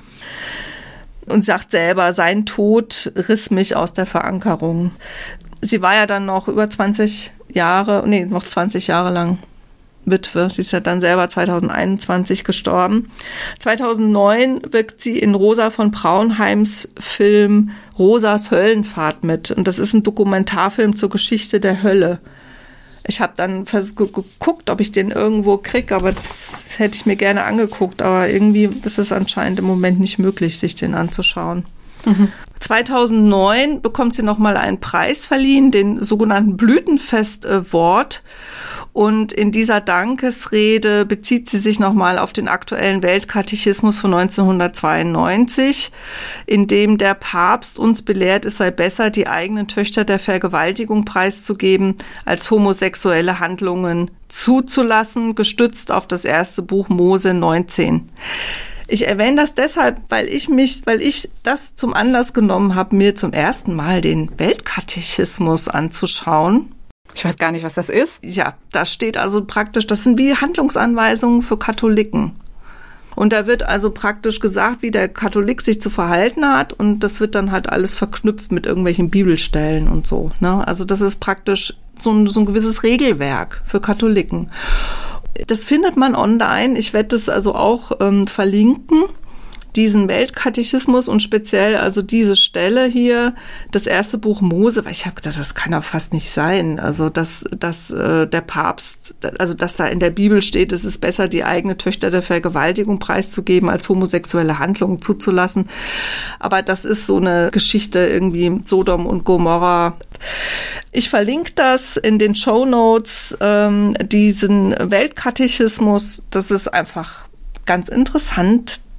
Und sagt selber, sein Tod riss mich aus der Verankerung. Sie war ja dann noch über zwanzig Jahre, nee, noch zwanzig Jahre lang Witwe. Sie ist ja dann selber zweitausendeinundzwanzig gestorben. zweitausendneun wirkt sie in Rosa von Braunheims Film Rosas Höllenfahrt mit. Und das ist ein Dokumentarfilm zur Geschichte der Hölle. Ich habe dann geguckt, ob ich den irgendwo kriege, aber das hätte ich mir gerne angeguckt. Aber irgendwie ist es anscheinend im Moment nicht möglich, sich den anzuschauen. Mhm. zweitausendneun bekommt sie nochmal einen Preis verliehen, den sogenannten Blütenfest Award. Und in dieser Dankesrede bezieht sie sich nochmal auf den aktuellen Weltkatechismus von neunzehnhundertzweiundneunzig, in dem der Papst uns belehrt, es sei besser, die eigenen Töchter der Vergewaltigung preiszugeben, als homosexuelle Handlungen zuzulassen, gestützt auf das erste Buch Mose neunzehn. Ich erwähne das deshalb, weil ich mich, weil ich das zum Anlass genommen habe, mir zum ersten Mal den Weltkatechismus anzuschauen. Ich weiß gar nicht, was das ist. Ja, da steht also praktisch, das sind wie Handlungsanweisungen für Katholiken. Und da wird also praktisch gesagt, wie der Katholik sich zu verhalten hat, und das wird dann halt alles verknüpft mit irgendwelchen Bibelstellen und so, ne? Also das ist praktisch so ein, so ein gewisses Regelwerk für Katholiken. Das findet man online. Ich werde das also auch ähm, verlinken, diesen Weltkatechismus, und speziell also diese Stelle hier, das erste Buch Mose, weil ich habe gedacht, das kann doch fast nicht sein. Also dass, dass äh, der Papst, also dass da in der Bibel steht, es ist besser, die eigene Töchter der Vergewaltigung preiszugeben, als homosexuelle Handlungen zuzulassen. Aber das ist so eine Geschichte irgendwie Sodom und Gomorra. Ich verlinke das in den Shownotes, ähm, diesen Weltkatechismus. Das ist einfach ganz interessant,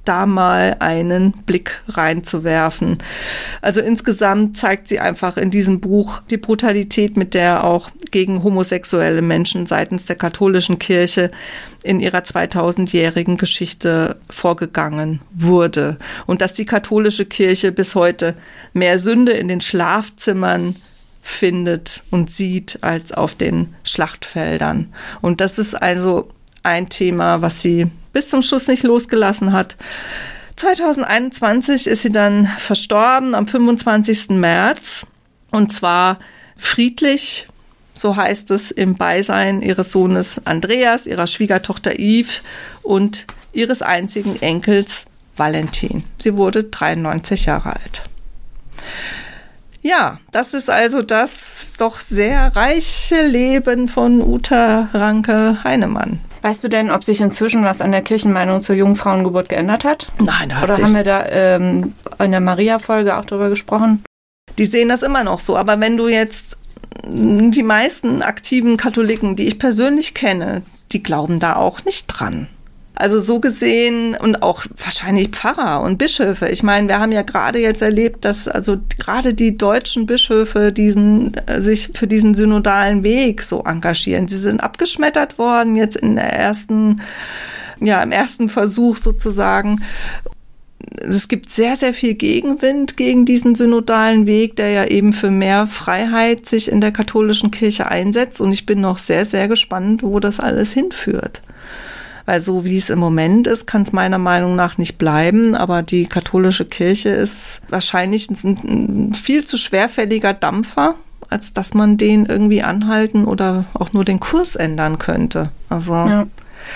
da mal einen Blick reinzuwerfen. Also insgesamt zeigt sie einfach in diesem Buch die Brutalität, mit der auch gegen homosexuelle Menschen seitens der katholischen Kirche in ihrer zweitausendjährigen Geschichte vorgegangen wurde. Und dass die katholische Kirche bis heute mehr Sünde in den Schlafzimmern findet und sieht als auf den Schlachtfeldern. Und das ist also ein Thema, was sie bis zum Schluss nicht losgelassen hat. zweitausendeinundzwanzig ist sie dann verstorben, am fünfundzwanzigsten März. Und zwar friedlich, so heißt es, im Beisein ihres Sohnes Andreas, ihrer Schwiegertochter Yves und ihres einzigen Enkels Valentin. Sie wurde dreiundneunzig Jahre alt. Ja, das ist also das doch sehr reiche Leben von Uta Ranke-Heinemann. Weißt du denn, ob sich inzwischen was an der Kirchenmeinung zur Jungfrauengeburt geändert hat? Nein, da hat Oder sich... haben wir da ähm, in der Maria-Folge auch drüber gesprochen? Die sehen das immer noch so. Aber wenn du jetzt die meisten aktiven Katholiken, die ich persönlich kenne, die glauben da auch nicht dran. Also so gesehen und auch wahrscheinlich Pfarrer und Bischöfe. Ich meine, wir haben ja gerade jetzt erlebt, dass also gerade die deutschen Bischöfe diesen, sich für diesen synodalen Weg so engagieren. Sie sind abgeschmettert worden jetzt in der ersten, ja, im ersten Versuch sozusagen. Es gibt sehr, sehr viel Gegenwind gegen diesen synodalen Weg, der ja eben für mehr Freiheit sich in der katholischen Kirche einsetzt. Und ich bin noch sehr, sehr gespannt, wo das alles hinführt. Weil so wie es im Moment ist, kann es meiner Meinung nach nicht bleiben. Aber die katholische Kirche ist wahrscheinlich ein viel zu schwerfälliger Dampfer, als dass man den irgendwie anhalten oder auch nur den Kurs ändern könnte. Also ja.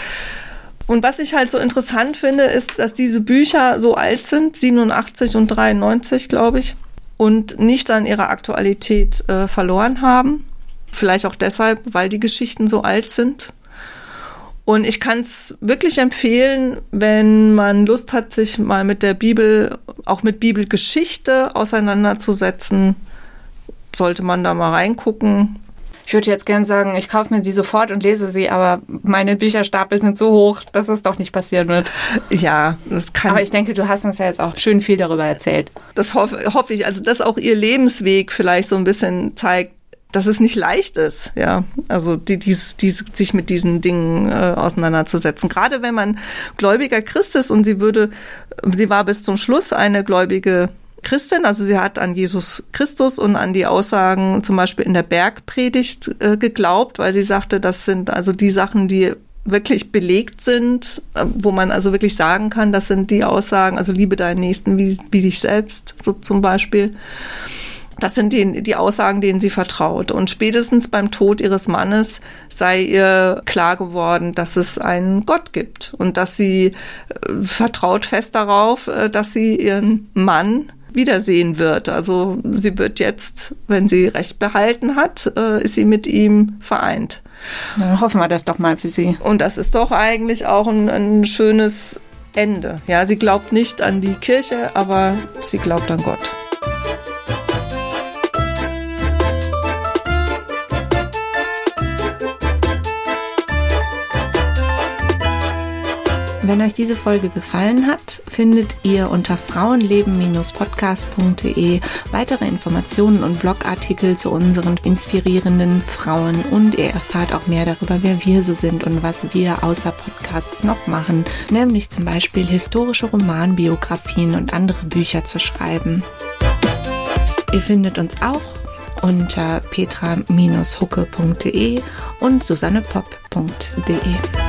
Und was ich halt so interessant finde, ist, dass diese Bücher so alt sind, siebenundachtzig und dreiundneunzig, glaube ich, und nicht an ihrer Aktualität äh, verloren haben. Vielleicht auch deshalb, weil die Geschichten so alt sind. Und ich kann es wirklich empfehlen, wenn man Lust hat, sich mal mit der Bibel, auch mit Bibelgeschichte auseinanderzusetzen, sollte man da mal reingucken. Ich würde jetzt gerne sagen, ich kaufe mir sie sofort und lese sie, aber meine Bücherstapel sind so hoch, dass es doch nicht passieren wird. Ja, das kann. Aber ich denke, du hast uns ja jetzt auch schön viel darüber erzählt. Das hoffe, hoffe ich, also dass auch ihr Lebensweg vielleicht so ein bisschen zeigt, dass es nicht leicht ist, ja, also die, dies, dies, sich mit diesen Dingen äh, auseinanderzusetzen. Gerade wenn man gläubiger Christ ist und sie würde, sie war bis zum Schluss eine gläubige Christin, also sie hat an Jesus Christus und an die Aussagen zum Beispiel in der Bergpredigt äh, geglaubt, weil sie sagte, das sind also die Sachen, die wirklich belegt sind, äh, wo man also wirklich sagen kann, das sind die Aussagen, also liebe deinen Nächsten wie, wie dich selbst, so zum Beispiel. Das sind die, die Aussagen, denen sie vertraut. Und spätestens beim Tod ihres Mannes sei ihr klar geworden, dass es einen Gott gibt und dass sie äh, vertraut fest darauf, äh, dass sie ihren Mann wiedersehen wird. Also sie wird jetzt, wenn sie Recht behalten hat, äh, ist sie mit ihm vereint. Ja, hoffen wir das doch mal für sie. Und das ist doch eigentlich auch ein, ein schönes Ende. Ja, sie glaubt nicht an die Kirche, aber sie glaubt an Gott. Wenn euch diese Folge gefallen hat, findet ihr unter frauenleben Bindestrich podcast punkt de weitere Informationen und Blogartikel zu unseren inspirierenden Frauen und ihr erfahrt auch mehr darüber, wer wir so sind und was wir außer Podcasts noch machen, nämlich zum Beispiel historische Romanbiografien und andere Bücher zu schreiben. Ihr findet uns auch unter petra Bindestrich hucke punkt de und susannepopp punkt de.